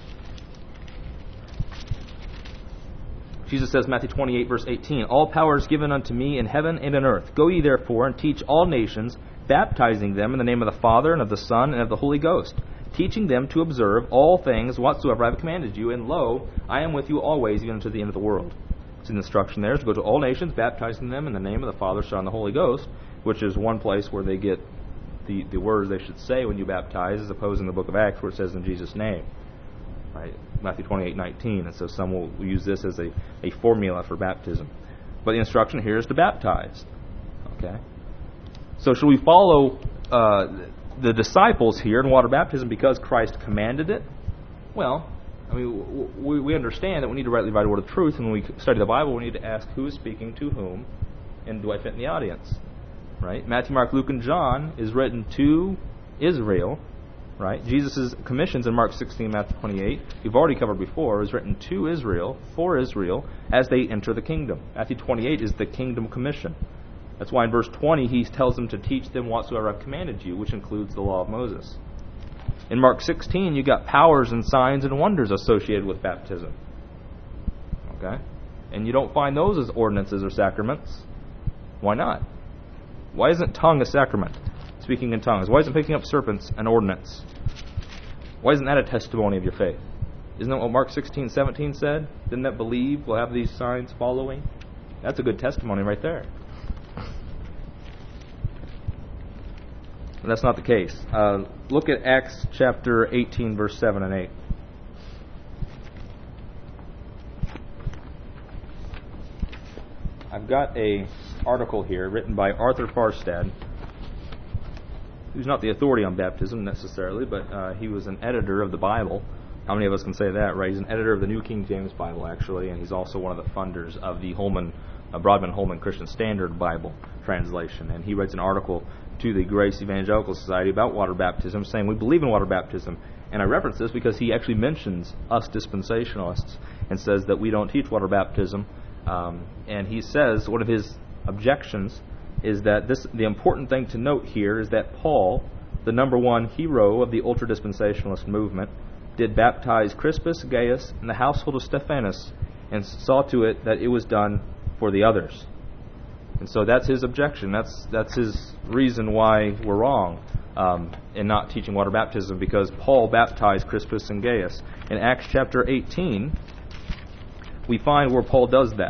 Jesus says, Matthew twenty-eight, verse eighteen, all power is given unto me in heaven and in earth. Go ye therefore and teach all nations, baptizing them in the name of the Father and of the Son and of the Holy Ghost, teaching them to observe all things whatsoever I have commanded you. And lo, I am with you always, even unto the end of the world. So the instruction there is to go to all nations, baptizing them in the name of the Father, Son, and the Holy Ghost, which is one place where they get the, the words they should say when you baptize, as opposed in the book of Acts where it says in Jesus' name. Right? Matthew twenty-eight, nineteen. And so some will use this as a, a formula for baptism. But the instruction here is to baptize. Okay? So should we follow uh, the disciples here in water baptism because Christ commanded it? Well, I mean, we, we understand that we need to rightly divide the word of truth, and when we study the Bible, we need to ask who is speaking to whom, and do I fit in the audience? Right? Matthew, Mark, Luke, and John is written to Israel. Right? Jesus' commissions in Mark sixteen, Matthew twenty-eight, we've already covered before, is written to Israel, for Israel, as they enter the kingdom. Matthew twenty-eight is the kingdom commission. That's why in verse twenty he tells them to teach them whatsoever I've commanded you, which includes the law of Moses. In Mark sixteen, you got powers and signs and wonders associated with baptism. Okay? And you don't find those as ordinances or sacraments. Why not? Why isn't tongue a sacrament? Speaking in tongues. Why isn't picking up serpents an ordinance? Why isn't that a testimony of your faith? Isn't that what Mark sixteen, seventeen said? Didn't that believe will have these signs following? That's a good testimony right there. But that's not the case. Uh, look at Acts chapter eighteen, verse seven and eight. I've got a article here written by Arthur Farstad, who's not the authority on baptism necessarily, but uh, he was an editor of the Bible. How many of us can say that, right? He's an editor of the New King James Bible, actually, and he's also one of the funders of the Holman, uh, Broadman-Holman Christian Standard Bible translation. And he writes an article to the Grace Evangelical Society about water baptism, saying we believe in water baptism. And I reference this because he actually mentions us dispensationalists and says that we don't teach water baptism. Um, and he says one of his objections is that this the important thing to note here is that Paul, the number one hero of the ultra-dispensationalist movement, did baptize Crispus, Gaius, and the household of Stephanus, and saw to it that it was done for the others. And so that's his objection. That's that's his reason why we're wrong um, in not teaching water baptism, because Paul baptized Crispus and Gaius. In Acts chapter eighteen, we find where Paul does that.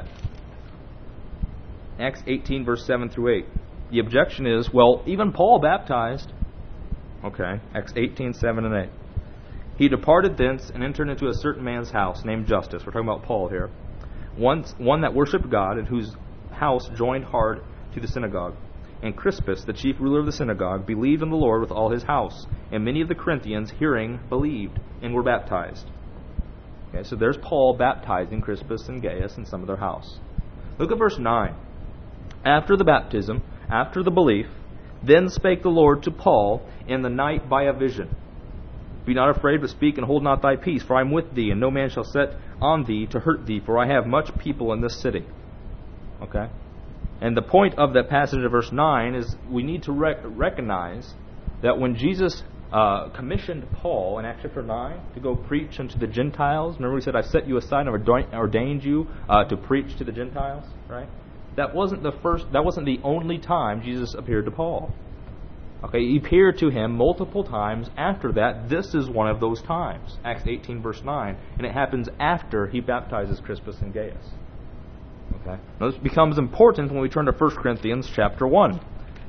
Acts eighteen, verse seven through eight. The objection is, well, even Paul baptized. Okay, Acts eighteen, seven and eight. He departed thence and entered into a certain man's house named Justus. We're talking about Paul here. One, one that worshipped God, and whose house joined hard to the synagogue. And Crispus, the chief ruler of the synagogue, believed in the Lord with all his house. And many of the Corinthians, hearing, believed, and were baptized. Okay, so there's Paul baptizing Crispus and Gaius in some of their house. Look at verse nine. After the baptism, after the belief, then spake the Lord to Paul in the night by a vision. Be not afraid, but speak, and hold not thy peace, for I am with thee, and no man shall set on thee to hurt thee, for I have much people in this city. Okay? And the point of that passage of verse nine is we need to rec- recognize that when Jesus uh, commissioned Paul in Acts chapter nine to go preach unto the Gentiles, remember he said, I've set you aside and ordained you uh, to preach to the Gentiles, right? That wasn't the first, that wasn't the only time Jesus appeared to Paul. Okay, he appeared to him multiple times after that. This is one of those times, Acts eighteen, verse nine, and it happens after he baptizes Crispus and Gaius. Okay, now this becomes important when we turn to First Corinthians chapter one.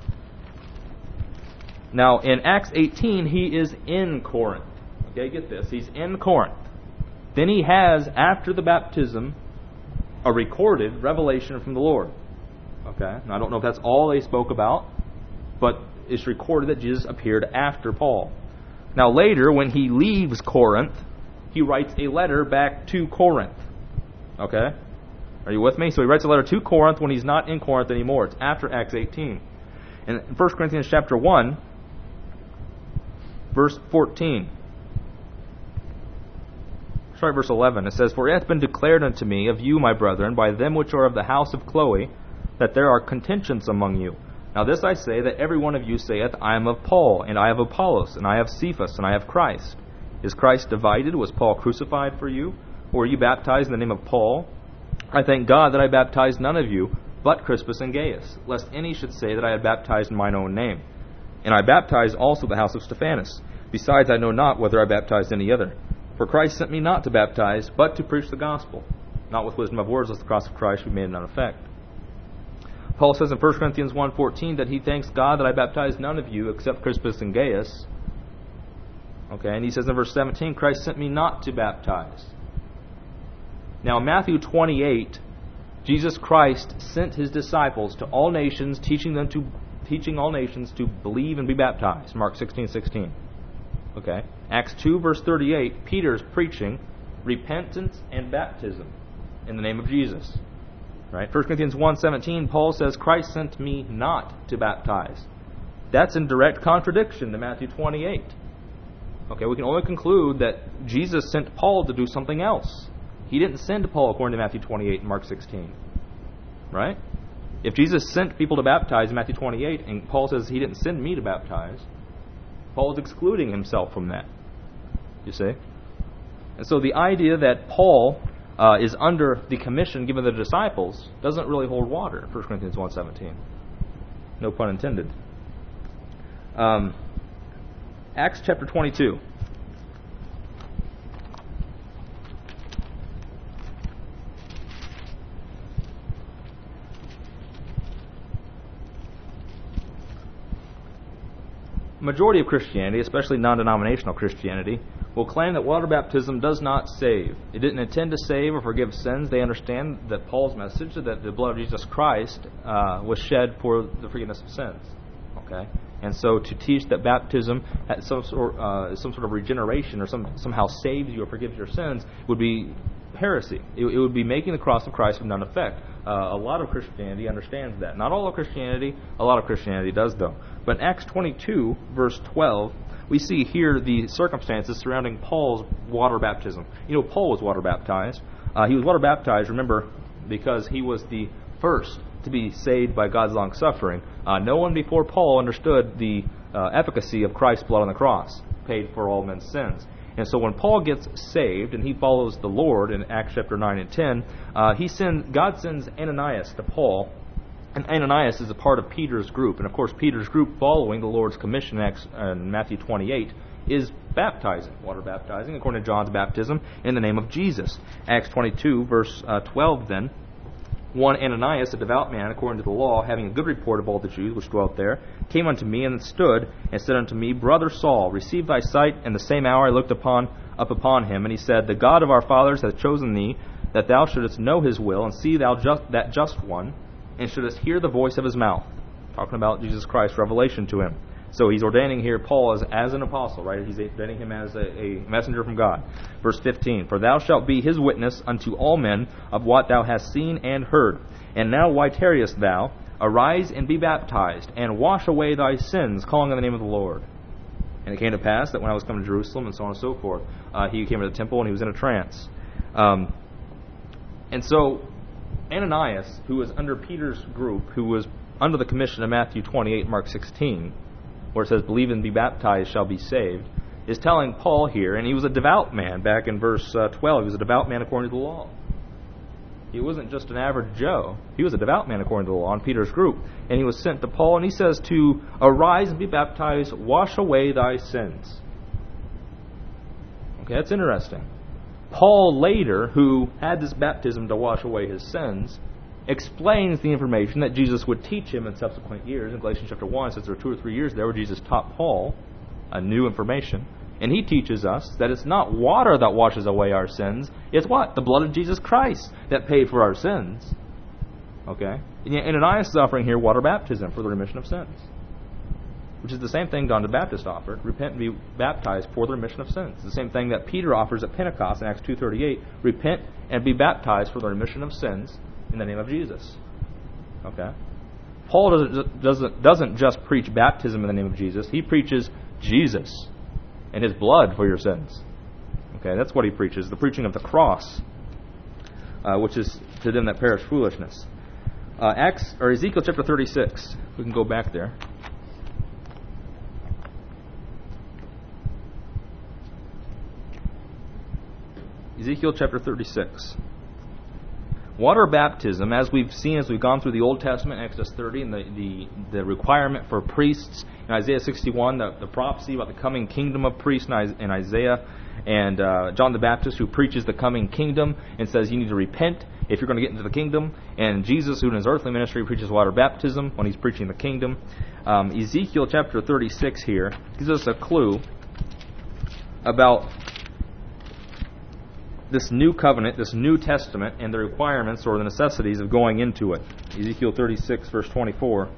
Now, in Acts eighteen, he is in Corinth. Okay, get this, he's in Corinth. Then he has, after the baptism, a recorded revelation from the Lord. Okay, now, I don't know if that's all they spoke about, but it's recorded that Jesus appeared after Paul. Now later, when he leaves Corinth, he writes a letter back to Corinth. Okay? Are you with me? So he writes a letter to Corinth when he's not in Corinth anymore. It's after Acts eighteen. In First Corinthians chapter one, verse fourteen. Start verse eleven. It says, For it hath been declared unto me of you, my brethren, by them which are of the house of Chloe, that there are contentions among you. Now this I say, that every one of you saith, I am of Paul, and I have Apollos, and I have Cephas, and I have Christ. Is Christ divided? Was Paul crucified for you? Or were you baptized in the name of Paul? I thank God that I baptized none of you, but Crispus and Gaius, lest any should say that I had baptized in mine own name. And I baptized also the house of Stephanas. Besides, I know not whether I baptized any other. For Christ sent me not to baptize, but to preach the gospel, not with wisdom of words, lest the cross of Christ be made of none effect. Paul says in First Corinthians one fourteen that he thanks God that I baptized none of you except Crispus and Gaius. Okay, and he says in verse seventeen, Christ sent me not to baptize. Now in Matthew twenty-eight, Jesus Christ sent his disciples to all nations, teaching them to teaching all nations to believe and be baptized. Mark sixteen sixteen. Okay. Acts two verse thirty-eight, Peter's preaching repentance and baptism in the name of Jesus. Right? First Corinthians one seventeen, Paul says, Christ sent me not to baptize. That's in direct contradiction to Matthew twenty-eight. Okay, we can only conclude that Jesus sent Paul to do something else. He didn't send Paul according to Matthew twenty-eight and Mark sixteen. Right? If Jesus sent people to baptize in Matthew twenty-eight, and Paul says he didn't send me to baptize, Paul is excluding himself from that. You see? And so the idea that Paul uh, is under the commission given to the disciples doesn't really hold water in First Corinthians one seventeen. No pun intended. Um, Acts chapter twenty-two. Majority of Christianity, especially non-denominational Christianity, will claim that water baptism does not save. It didn't intend to save or forgive sins. They understand that Paul's message, that the blood of Jesus Christ uh, was shed for the forgiveness of sins. Okay, and so to teach that baptism has some sort, uh, some sort of regeneration or some, somehow saves you or forgives your sins would be heresy. It, it would be making the cross of Christ of none effect. Uh, a lot of Christianity understands that. Not all of Christianity. A lot of Christianity does, though. But in Acts twenty-two, verse twelve, we see here the circumstances surrounding Paul's water baptism. You know, Paul was water baptized. Uh, he was water baptized, remember, because he was the first to be saved by God's long suffering. Uh, no one before Paul understood the uh, efficacy of Christ's blood on the cross, paid for all men's sins. And so when Paul gets saved and he follows the Lord in Acts chapter nine and ten, uh, he sends, God sends Ananias to Paul. And Ananias is a part of Peter's group. And of course, Peter's group, following the Lord's commission in, Acts, uh, in Matthew twenty-eight, is baptizing, water baptizing, according to John's baptism, in the name of Jesus. Acts twenty-two, verse uh, twelve then. One Ananias, a devout man, according to the law, having a good report of all the Jews which dwelt there, came unto me and stood and said unto me, Brother Saul, receive thy sight. And the same hour I looked upon up upon him, and he said, The God of our fathers hath chosen thee, that thou shouldest know his will, and see thou just, that just one, and shouldest hear the voice of his mouth. Talking about Jesus Christ's revelation to him. So he's ordaining here Paul as, as an apostle, right? He's ordaining him as a, a messenger from God. Verse fifteen, For thou shalt be his witness unto all men of what thou hast seen and heard. And now why tarriest thou? Arise and be baptized, and wash away thy sins, calling on the name of the Lord. And it came to pass that when I was come to Jerusalem, and so on and so forth, uh, he came to the temple and he was in a trance. Um, and so Ananias, who was under Peter's group, who was under the commission of Matthew twenty-eight, Mark sixteen, where it says, Believe and be baptized shall be saved, is telling Paul here, and he was a devout man back in verse uh, twelve. He was a devout man according to the law. He wasn't just an average Joe. He was a devout man according to the law in Peter's group. And he was sent to Paul, and he says to arise and be baptized, wash away thy sins. Okay, that's interesting. Paul later, who had this baptism to wash away his sins, explains the information that Jesus would teach him in subsequent years. In Galatians chapter one, it says there were two or three years there where Jesus taught Paul a new information. And he teaches us that it's not water that washes away our sins. It's what? The blood of Jesus Christ that paid for our sins. Okay? And Ananias is offering here water baptism for the remission of sins, which is the same thing John the Baptist offered. Repent and be baptized for the remission of sins. It's the same thing that Peter offers at Pentecost in Acts two thirty-eight. Repent and be baptized for the remission of sins in the name of Jesus. Okay? Paul doesn't, doesn't, doesn't just preach baptism in the name of Jesus. He preaches Jesus and His blood for your sins. Okay, that's what he preaches, the preaching of the cross, uh, which is to them that perish foolishness. Uh, Acts or Ezekiel chapter thirty-six. We can go back there. Ezekiel chapter thirty-six. Water baptism, as we've seen as we've gone through the Old Testament, Exodus thirty, and the, the, the requirement for priests, in Isaiah sixty-one, the, the prophecy about the coming kingdom of priests in Isaiah, and uh, John the Baptist, who preaches the coming kingdom and says you need to repent if you're going to get into the kingdom, and Jesus, who in His earthly ministry preaches water baptism when He's preaching the kingdom. Um, Ezekiel chapter thirty-six here gives us a clue about this new covenant, this new testament, and the requirements or the necessities of going into it. Ezekiel thirty-six, verse twenty-four.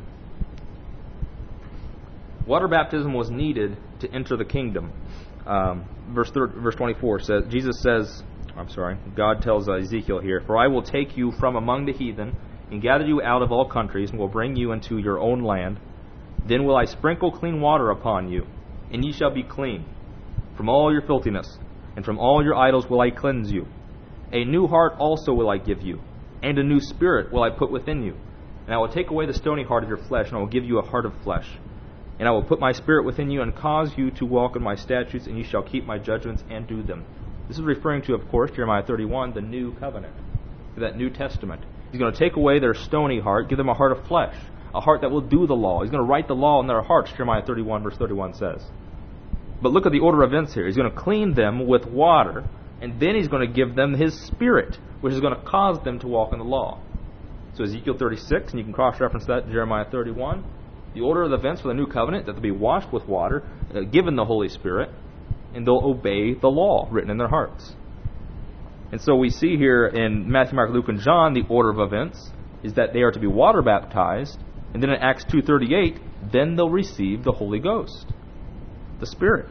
Water baptism was needed to enter the kingdom. Um, verse, third, verse twenty-four says, Jesus says, I'm sorry, God tells uh, Ezekiel here, "For I will take you from among the heathen, and gather you out of all countries, and will bring you into your own land. Then will I sprinkle clean water upon you, and ye shall be clean. From all your filthiness, and from all your idols will I cleanse you. A new heart also will I give you, and a new spirit will I put within you. And I will take away the stony heart of your flesh, and I will give you a heart of flesh. And I will put my spirit within you, and cause you to walk in my statutes, and you shall keep my judgments and do them." This is referring to, of course, Jeremiah thirty-one, the new covenant, that New Testament. He's going to take away their stony heart, give them a heart of flesh, a heart that will do the law. He's going to write the law in their hearts, Jeremiah thirty-one, verse thirty-one says. But look at the order of events here. He's going to clean them with water, and then He's going to give them His Spirit, which is going to cause them to walk in the law. So Ezekiel thirty-six, and you can cross-reference that to Jeremiah thirty-one. The order of the events for the new covenant, that they'll be washed with water, uh, given the Holy Spirit, and they'll obey the law written in their hearts. And so we see here in Matthew, Mark, Luke, and John, the order of events is that they are to be water baptized, and then in Acts two thirty-eight, then they'll receive the Holy Ghost, the Spirit.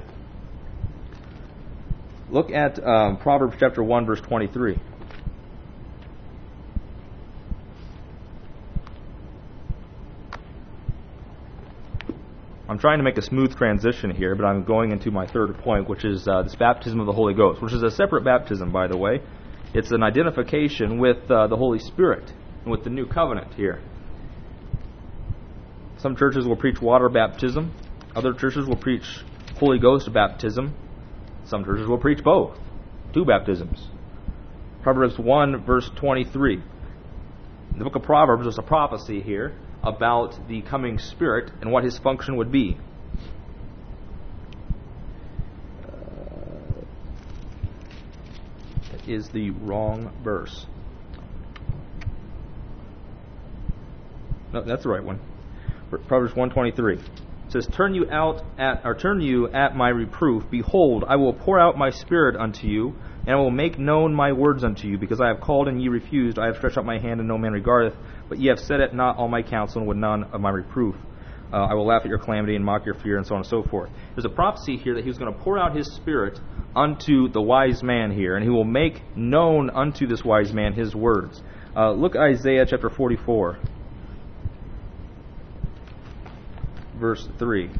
Look at um, Proverbs chapter one, verse twenty-three. I'm trying to make a smooth transition here, but I'm going into my third point, which is uh, this baptism of the Holy Ghost, which is a separate baptism, by the way. It's an identification with uh, the Holy Spirit and with the new covenant here. Some churches will preach water baptism. Other churches will preach Holy Ghost baptism. Some churches will preach both, two baptisms. Proverbs one, verse twenty-three. In the book of Proverbs, there's a prophecy here about the coming Spirit and what His function would be. Uh, that is the wrong verse. No, that's the right one. Proverbs one twenty-three. It says, "Turn you out at, or turn you at my reproof. Behold, I will pour out my Spirit unto you, and I will make known my words unto you, because I have called and ye refused. I have stretched out my hand and no man regardeth. But ye have set at not all my counsel and would none of my reproof. Uh, I will laugh at your calamity and mock your fear," and so on and so forth. There's a prophecy here that He was going to pour out His Spirit unto the wise man here, and He will make known unto this wise man His words. Uh, look at Isaiah chapter forty-four, verse three.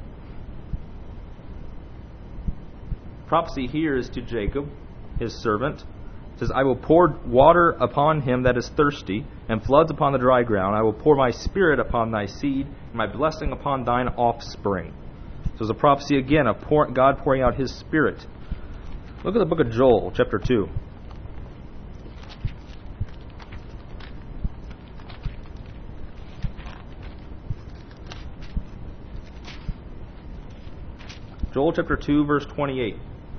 Prophecy here is to Jacob, His servant. It says, "I will pour water upon him that is thirsty, and floods upon the dry ground. I will pour my Spirit upon thy seed, and my blessing upon thine offspring." So there's a prophecy again of pour, God pouring out His Spirit. Look at the book of Joel, chapter two. Joel chapter two, verse twenty-eight.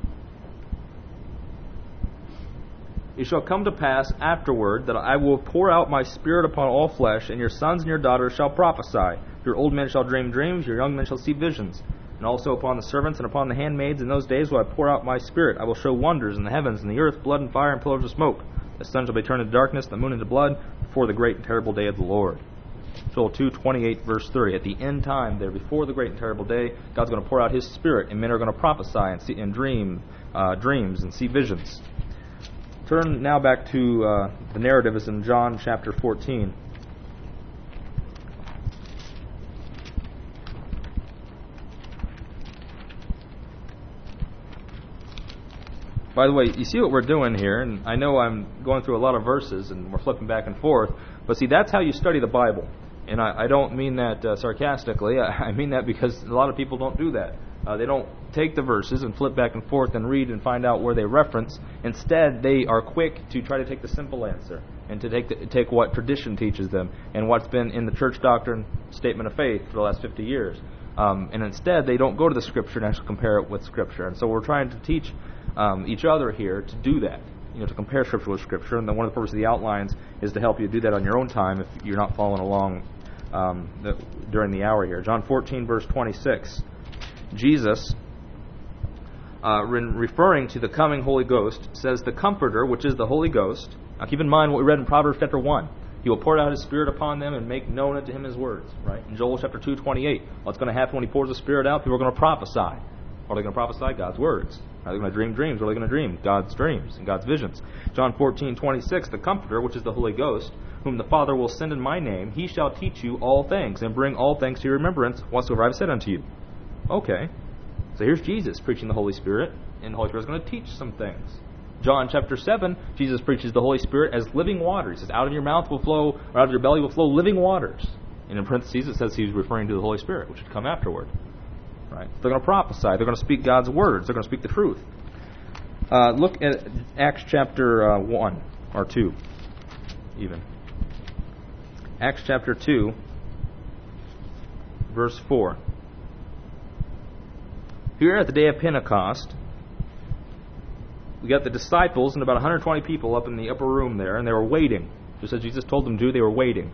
"It shall come to pass afterward that I will pour out my Spirit upon all flesh, and your sons and your daughters shall prophesy. Your old men shall dream dreams, your young men shall see visions. And also upon the servants and upon the handmaids in those days will I pour out my Spirit. I will show wonders in the heavens and the earth, blood and fire and pillars of smoke. The sun shall be turned into darkness, the moon into blood, the before the great and terrible day of the Lord. Joel two twenty-eight, verse thirty. At the end time, there, before the great and terrible day, God's going to pour out His Spirit, and men are going to prophesy and see and dream uh, dreams and see visions. Turn now back to uh, the narrative is in John chapter fourteen. By the way, you see what we're doing here, and I know I'm going through a lot of verses, and we're flipping back and forth, but see, that's how you study the Bible. And I, I don't mean that uh, sarcastically. I, I mean that because a lot of people don't do that. Uh, they don't take the verses and flip back and forth and read and find out where they reference. Instead, they are quick to try to take the simple answer and to take the, take what tradition teaches them and what's been in the church doctrine statement of faith for the last fifty years. Um, and instead, they don't go to the Scripture and actually compare it with Scripture. And so we're trying to teach um, each other here to do that, you know, to compare Scripture with Scripture. And then one of the purposes of the outlines is to help you do that on your own time if you're not following along um, the, during the hour here. John fourteen, verse twenty-six. Jesus, uh, referring to the coming Holy Ghost, says, the Comforter, which is the Holy Ghost. Now keep in mind what we read in Proverbs chapter one. He will pour out His Spirit upon them and make known unto Him His words. Right? In Joel chapter two twenty-eight, what's going to happen when He pours the Spirit out? People are going to prophesy. What are they going to prophesy? God's words. Are they going to dream dreams? What are they going to dream? God's dreams and God's visions. John fourteen twenty-six, the Comforter, which is the Holy Ghost, whom the Father will send in my name, He shall teach you all things, and bring all things to your remembrance, whatsoever I have said unto you. Okay. So here's Jesus preaching the Holy Spirit, and the Holy Spirit is going to teach some things. John chapter seven, Jesus preaches the Holy Spirit as living water. He says, out of your mouth will flow, or out of your belly will flow living waters. And in parentheses, it says He's referring to the Holy Spirit, which would come afterward. Right? They're going to prophesy. They're going to speak God's words. They're going to speak the truth. Uh, look at Acts chapter uh, one, or two, even. Acts chapter two, verse four. Here at the day of Pentecost, we got the disciples and about one hundred twenty people up in the upper room there, and they were waiting. Just as Jesus told them to, they were waiting.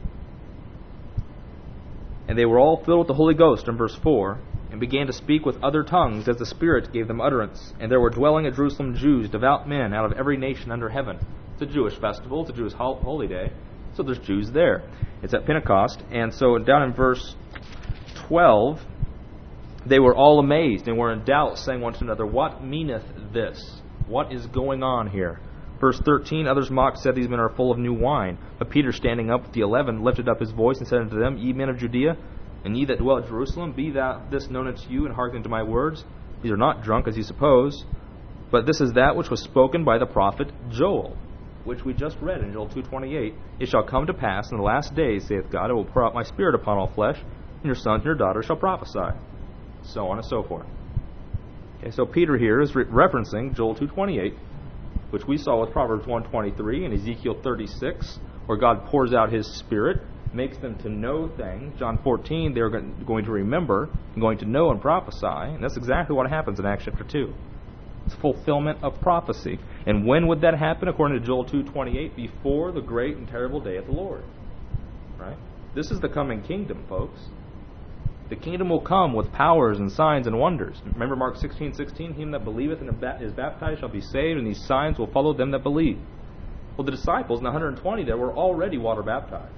And they were all filled with the Holy Ghost, in verse four, and began to speak with other tongues as the Spirit gave them utterance. And there were dwelling at Jerusalem Jews, devout men, out of every nation under heaven. It's a Jewish festival. It's a Jewish holy day. So there's Jews there. It's at Pentecost. And so down in verse twelve, they were all amazed and were in doubt, saying one to another, what meaneth this? What is going on here? Verse thirteen, others mocked, said, these men are full of new wine. But Peter, standing up with the eleven, lifted up his voice and said unto them, ye men of Judea, and ye that dwell at Jerusalem, be that this known unto you, and hearken to my words. These are not drunk, as you suppose, but this is that which was spoken by the prophet Joel, which we just read in Joel two twenty-eight. It shall come to pass in the last days, saith God, I will pour out my Spirit upon all flesh, and your sons and your daughters shall prophesy. So on and so forth. Okay, so Peter here is re- referencing Joel two twenty-eight, which we saw with Proverbs one twenty-three and Ezekiel thirty-six, where God pours out His Spirit, makes them to know things. John fourteen, they're going to remember, and going to know and prophesy. And that's exactly what happens in Acts chapter two. It's fulfillment of prophecy. And when would that happen? According to Joel two twenty-eight, before the great and terrible day of the Lord. Right? This is the coming kingdom, folks. The kingdom will come with powers and signs and wonders. Remember Mark sixteen sixteen, him that believeth and is baptized shall be saved, and these signs will follow them that believe. Well, the disciples, and the one hundred twenty there, were already water baptized.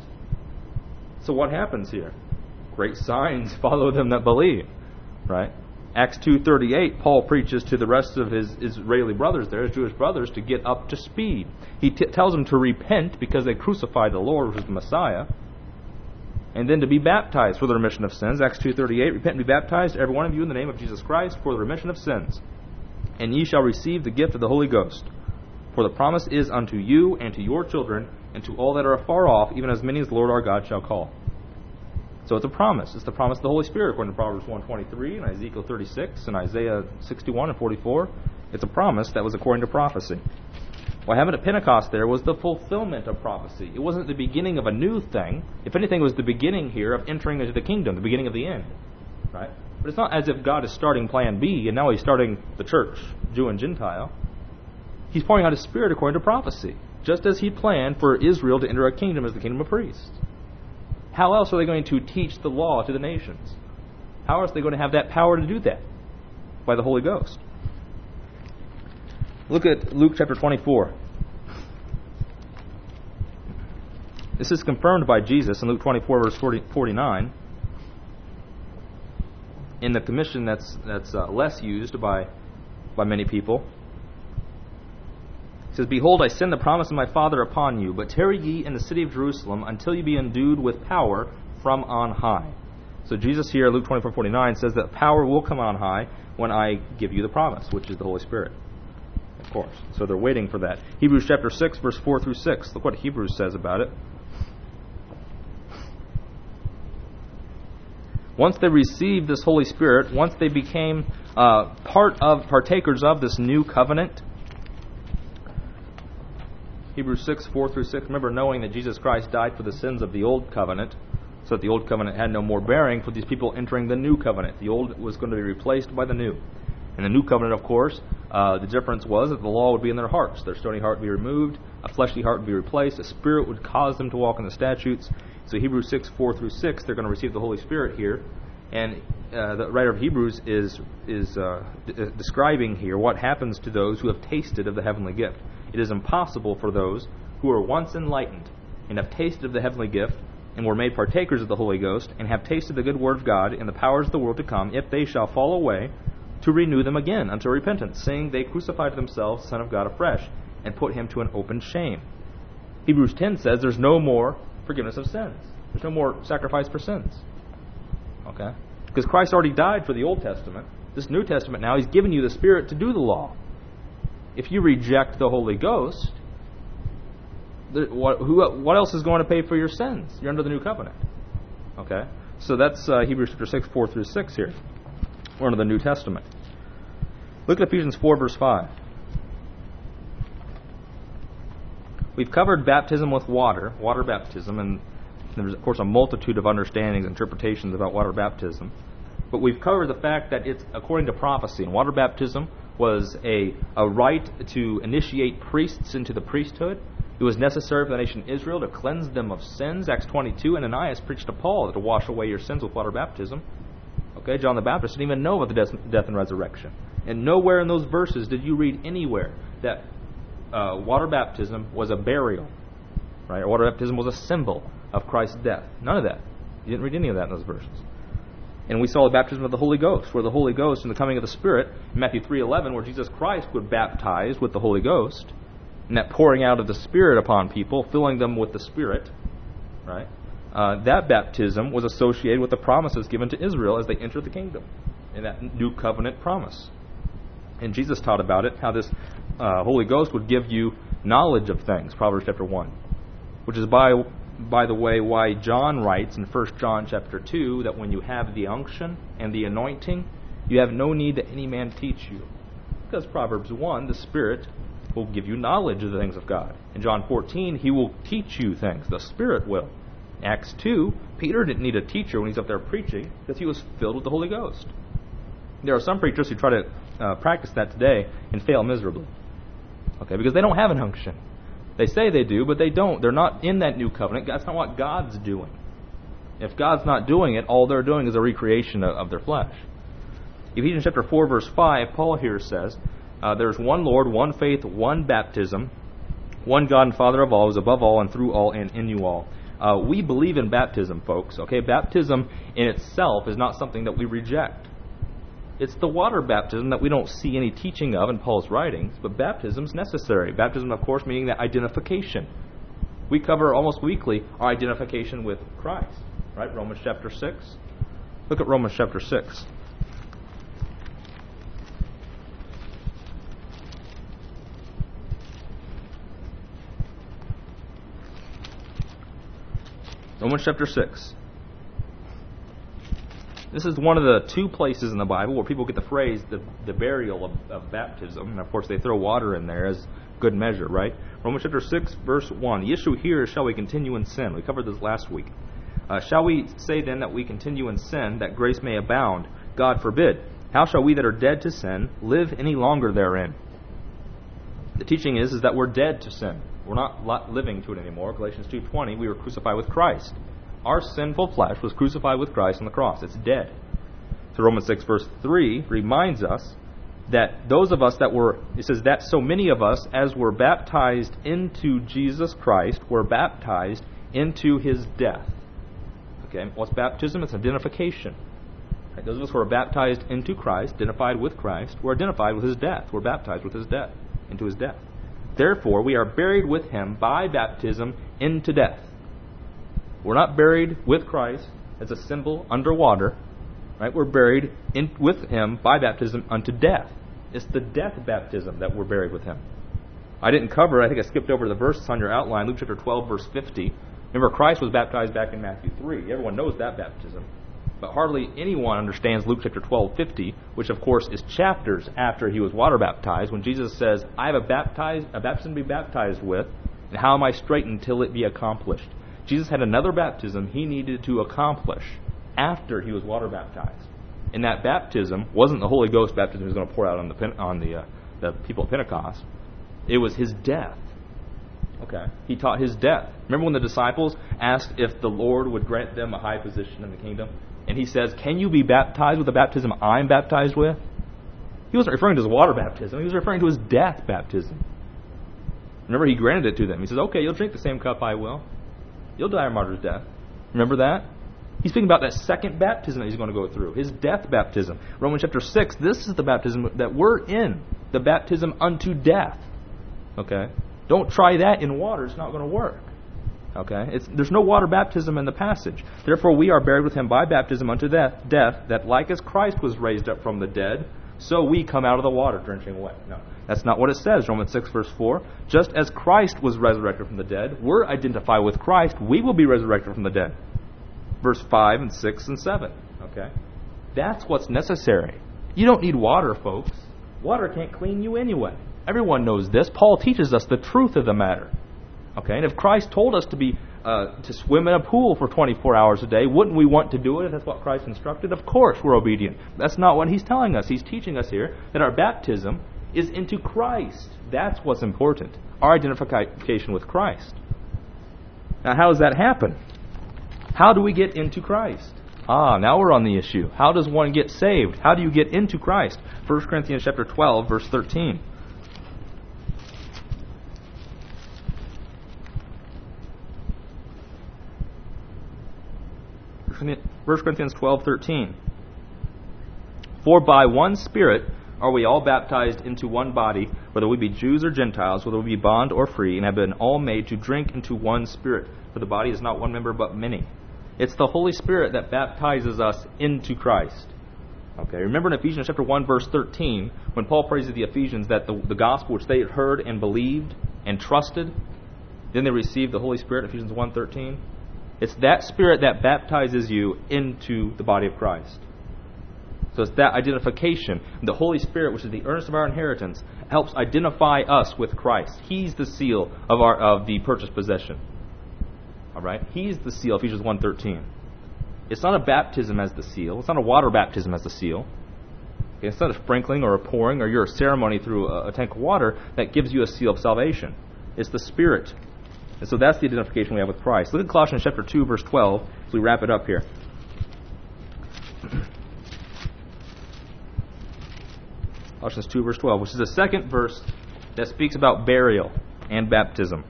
So what happens here? Great signs follow them that believe. Right? Acts two thirty-eight, Paul preaches to the rest of his Israeli brothers there, his Jewish brothers, to get up to speed. He t- tells them to repent because they crucified the Lord, which is the Messiah, and then to be baptized for the remission of sins. Acts two thirty-eight, repent and be baptized, every one of you, in the name of Jesus Christ, for the remission of sins. And ye shall receive the gift of the Holy Ghost. For the promise is unto you and to your children, and to all that are afar off, even as many as the Lord our God shall call. So it's a promise. It's the promise of the Holy Spirit, according to Proverbs one twenty-three, and Ezekiel thirty-six, and Isaiah sixty-one and forty-four. It's a promise that was according to prophecy. What happened at Pentecost there was the fulfillment of prophecy. It wasn't the beginning of a new thing. If anything, it was the beginning here of entering into the kingdom, the beginning of the end. Right? But it's not as if God is starting plan B, and now He's starting the church, Jew and Gentile. He's pouring out His Spirit according to prophecy, just as He planned for Israel to enter a kingdom as the kingdom of priests. How else are they going to teach the law to the nations? How else are they going to have that power to do that? By the Holy Ghost. Look at Luke chapter twenty-four. This This is confirmed by Jesus in Luke twenty-four, verse forty-nine, in the commission that's that's uh, less used by by many people. It says, "Behold, I send the promise of my Father upon you, but tarry ye in the city of Jerusalem until you be endued with power from on high." So Jesus here, Luke twenty-four forty-nine, says that power will come on high when I give you the promise, which is the Holy Spirit. Of course. So they're waiting for that. Hebrews chapter six, verse four through six. Look what Hebrews says about it. Once they received this Holy Spirit, once they became uh, part of, partakers of this new covenant, Hebrews six, four through six, remember, knowing that Jesus Christ died for the sins of the old covenant, so that the old covenant had no more bearing for these people entering the new covenant. The old was going to be replaced by the new. In the new covenant, of course, uh, the difference was that the law would be in their hearts. Their stony heart would be removed, a fleshly heart would be replaced, a spirit would cause them to walk in the statutes. So Hebrews six, four through six, they're going to receive the Holy Spirit here. And uh, the writer of Hebrews is is uh, d- describing here what happens to those who have tasted of the heavenly gift. It is impossible for those who were once enlightened and have tasted of the heavenly gift and were made partakers of the Holy Ghost and have tasted the good word of God and the powers of the world to come, if they shall fall away, to renew them again unto repentance, saying they crucified to themselves the Son of God afresh and put him to an open shame. Hebrews ten says there's no more forgiveness of sins. There's no more sacrifice for sins. Okay? Because Christ already died for the Old Testament. This New Testament now, he's given you the Spirit to do the law. If you reject the Holy Ghost, the, what, who, what else is going to pay for your sins? You're under the New Covenant. Okay? So that's uh, Hebrews chapter six, four through six here. We're under the New Testament. Look at Ephesians four, verse five. We've covered baptism with water, water baptism, and there's, of course, a multitude of understandings and interpretations about water baptism. But we've covered the fact that it's according to prophecy. And water baptism was a, a rite to initiate priests into the priesthood. It was necessary for the nation of Israel to cleanse them of sins. Acts twenty-two, Ananias preached to Paul to wash away your sins with water baptism. Okay, John the Baptist didn't even know about the death, death and resurrection. And nowhere in those verses did you read anywhere that uh, water baptism was a burial. Right? Or water baptism was a symbol of Christ's death. None of that. You didn't read any of that in those verses. And we saw the baptism of the Holy Ghost, where the Holy Ghost and the coming of the Spirit, in Matthew three eleven, where Jesus Christ would baptize with the Holy Ghost, and that pouring out of the Spirit upon people, filling them with the Spirit, right? Uh, that baptism was associated with the promises given to Israel as they entered the kingdom, in that new covenant promise. And Jesus taught about it, how this uh, Holy Ghost would give you knowledge of things, Proverbs chapter one, which is by by the way why John writes in First John chapter two that when you have the unction and the anointing, you have no need that any man teach you. Because Proverbs one, the Spirit will give you knowledge of the things of God. In John fourteen, he will teach you things. The Spirit will. Acts two, Peter didn't need a teacher when he's up there preaching because he was filled with the Holy Ghost. There are some preachers who try to uh, practice that today and fail miserably. Okay, because they don't have an unction. They say they do, but they don't. They're not in that new covenant. That's not what God's doing. If God's not doing it, all they're doing is a recreation of, of their flesh. Ephesians chapter four, verse five, Paul here says, uh, there's one Lord, one faith, one baptism, one God and Father of all, who is above all and through all and in you all. Uh, we believe in baptism, folks. Okay, baptism in itself is not something that we reject. It's the water baptism that we don't see any teaching of in Paul's writings, but baptism's necessary. Baptism, of course, meaning that identification. We cover almost weekly our identification with Christ, right? Romans chapter six. Look at Romans chapter six. Romans chapter six. This is one of the two places in the Bible where people get the phrase, the, the burial of, of baptism. And of course they throw water in there as good measure, right? Romans chapter six, verse one. The issue here is, shall we continue in sin? We covered this last week. Uh, shall we say then that we continue in sin, that grace may abound? God forbid. How shall we that are dead to sin live any longer therein? The teaching is, is that we're dead to sin. We're not living to it anymore. Galatians two twenty, we were crucified with Christ. Our sinful flesh was crucified with Christ on the cross. It's dead. So Romans six verse three reminds us that those of us that were, it says that so many of us as were baptized into Jesus Christ were baptized into his death. Okay, what's baptism? It's identification. Right? Those of us who are baptized into Christ, identified with Christ, we're identified with his death. We're baptized with his death, into his death. Therefore, we are buried with him by baptism into death. We're not buried with Christ as a symbol underwater. Right? We're buried in, with him by baptism unto death. It's the death baptism that we're buried with him. I didn't cover, I think I skipped over the verses on your outline, Luke chapter twelve, verse fifty. Remember, Christ was baptized back in Matthew three. Everyone knows that baptism. But hardly anyone understands Luke chapter twelve, fifty, which of course is chapters after he was water baptized, when Jesus says, I have a, baptized, a baptism to be baptized with, and how am I straitened till it be accomplished? Jesus had another baptism he needed to accomplish after he was water baptized. And that baptism wasn't the Holy Ghost baptism he was going to pour out on the on the, uh, the people of Pentecost. It was his death. Okay, he taught his death. Remember when the disciples asked if the Lord would grant them a high position in the kingdom? And he says, can you be baptized with the baptism I'm baptized with? He wasn't referring to his water baptism. He was referring to his death baptism. Remember, he granted it to them. He says, okay, you'll drink the same cup I will. You'll die a martyr's death. Remember that? He's speaking about that second baptism that he's going to go through, his death baptism. Romans chapter six, this is the baptism that we're in, the baptism unto death. Okay? Don't try that in water. It's not going to work. Okay? It's, there's no water baptism in the passage. Therefore, we are buried with him by baptism unto death, death, that like as Christ was raised up from the dead, so we come out of the water drenching wet. No, that's not what it says. Romans six, verse four. Just as Christ was resurrected from the dead, we're identified with Christ. We will be resurrected from the dead. Verse five and six and seven. Okay? That's what's necessary. You don't need water, folks. Water can't clean you anyway. Everyone knows this. Paul teaches us the truth of the matter. Okay? And if Christ told us to be uh, to swim in a pool for twenty-four hours a day, wouldn't we want to do it if that's what Christ instructed? Of course we're obedient. That's not what he's telling us. He's teaching us here that our baptism is into Christ. That's what's important. Our identification with Christ. Now, how does that happen? How do we get into Christ? Ah, now we're on the issue. How does one get saved? How do you get into Christ? First Corinthians chapter twelve, verse thirteen. First Corinthians twelve, thirteen. For by one Spirit are we all baptized into one body, whether we be Jews or Gentiles, whether we be bond or free, and have been all made to drink into one Spirit. For the body is not one member, but many. It's the Holy Spirit that baptizes us into Christ. Okay, remember in Ephesians chapter one, verse thirteen, when Paul prays to the Ephesians that the, the gospel which they had heard and believed and trusted, then they received the Holy Spirit, Ephesians one thirteen. It's that Spirit that baptizes you into the body of Christ. So it's that identification. The Holy Spirit, which is the earnest of our inheritance, helps identify us with Christ. He's the seal of our of the purchased possession. All right? He's the seal, Ephesians one thirteen. It's not a baptism as the seal. It's not a water baptism as the seal. Okay? It's not a sprinkling or a pouring or your ceremony through a, a tank of water that gives you a seal of salvation. It's the Spirit. And so that's the identification we have with Christ. Look at Colossians chapter two, verse twelve, as we wrap it up here. Colossians two, verse twelve, which is the second verse that speaks about burial and baptism.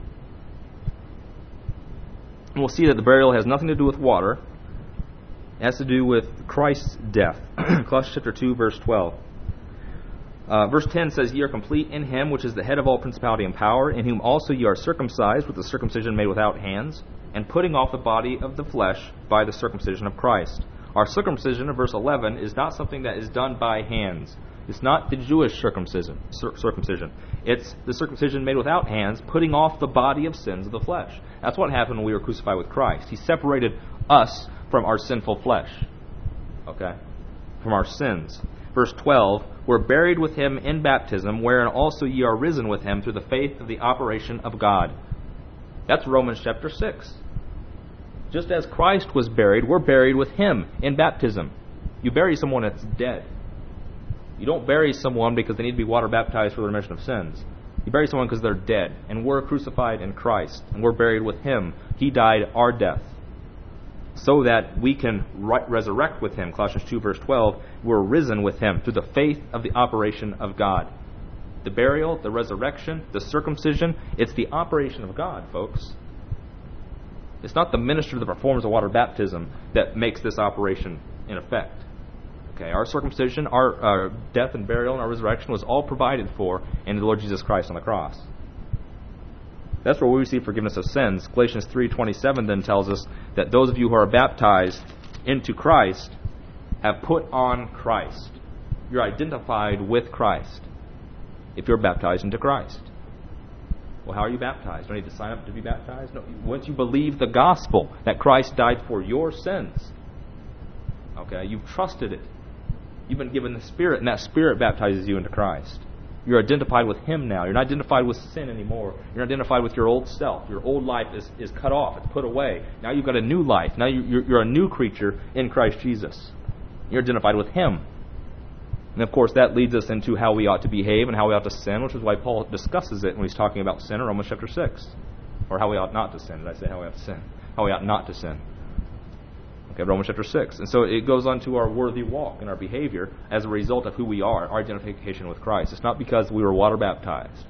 And we'll see that the burial has nothing to do with water. It has to do with Christ's death. Colossians chapter two, verse twelve. Uh, verse ten says, Ye are complete in him, which is the head of all principality and power, in whom also ye are circumcised with the circumcision made without hands, and putting off the body of the flesh by the circumcision of Christ. Our circumcision, in verse eleven, is not something that is done by hands. It's not the Jewish circumcision. Cir- circumcision. It's the circumcision made without hands, putting off the body of sins of the flesh. That's what happened when we were crucified with Christ. He separated us from our sinful flesh. Okay? From our sins. Verse twelve, We're buried with him in baptism, wherein also ye are risen with him through the faith of the operation of God. That's Romans chapter six. Just as Christ was buried, we're buried with him in baptism. You bury someone that's dead. You don't bury someone because they need to be water baptized for the remission of sins. You bury someone because they're dead, and we're crucified in Christ, and we're buried with him. He died our death, so that we can re- resurrect with him. Colossians two, verse twelve, we're risen with him through the faith of the operation of God. The burial, the resurrection, the circumcision, it's the operation of God, folks. It's not the minister that performs the water baptism that makes this operation in effect. Okay, our circumcision, our, our death and burial and our resurrection was all provided for in the Lord Jesus Christ on the cross. That's where we receive forgiveness of sins. Galatians three twenty-seven then tells us that those of you who are baptized into Christ have put on Christ. You're identified with Christ if you're baptized into Christ. Well, how are you baptized? Do I need to sign up to be baptized? No. Once you believe the gospel that Christ died for your sins, okay, you've trusted it. You've been given the Spirit, and that Spirit baptizes you into Christ. You're identified with Him now. You're not identified with sin anymore. You're not identified with your old self. Your old life is, is cut off. It's put away. Now you've got a new life. Now you, you're, you're a new creature in Christ Jesus. You're identified with Him. And of course, that leads us into how we ought to behave and how we ought to sin, which is why Paul discusses it when he's talking about sin in Romans chapter six. Or how we ought not to sin. Did I say how we ought to sin? How we ought not to sin. Okay, Romans chapter six. And so it goes on to our worthy walk and our behavior as a result of who we are, our identification with Christ. It's not because we were water baptized.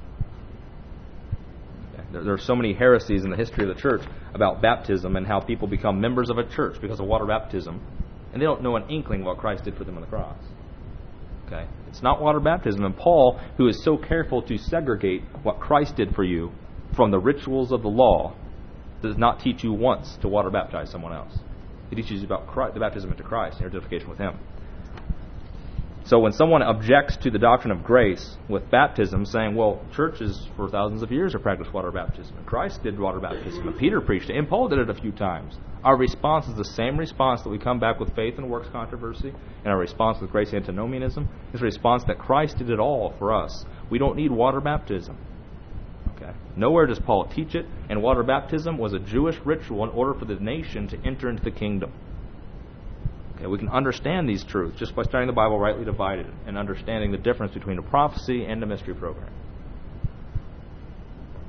Okay. There, there are so many heresies in the history of the church about baptism and how people become members of a church because of water baptism, and they don't know an inkling what Christ did for them on the cross. Okay, it's not water baptism. And Paul, who is so careful to segregate what Christ did for you from the rituals of the law, does not teach you once to water baptize someone else. He teaches you about Christ, the baptism into Christ and your identification with Him. So when someone objects to the doctrine of grace with baptism, saying, well, churches for thousands of years have practiced water baptism, and Christ did water baptism, and Peter preached it, and Paul did it a few times, our response is the same response that we come back with faith and works controversy, and our response with grace antinomianism is a response that Christ did it all for us. We don't need water baptism. Okay. Nowhere does Paul teach it, and water baptism was a Jewish ritual in order for the nation to enter into the kingdom. Okay, we can understand these truths just by studying the Bible rightly divided and understanding the difference between a prophecy and a mystery program.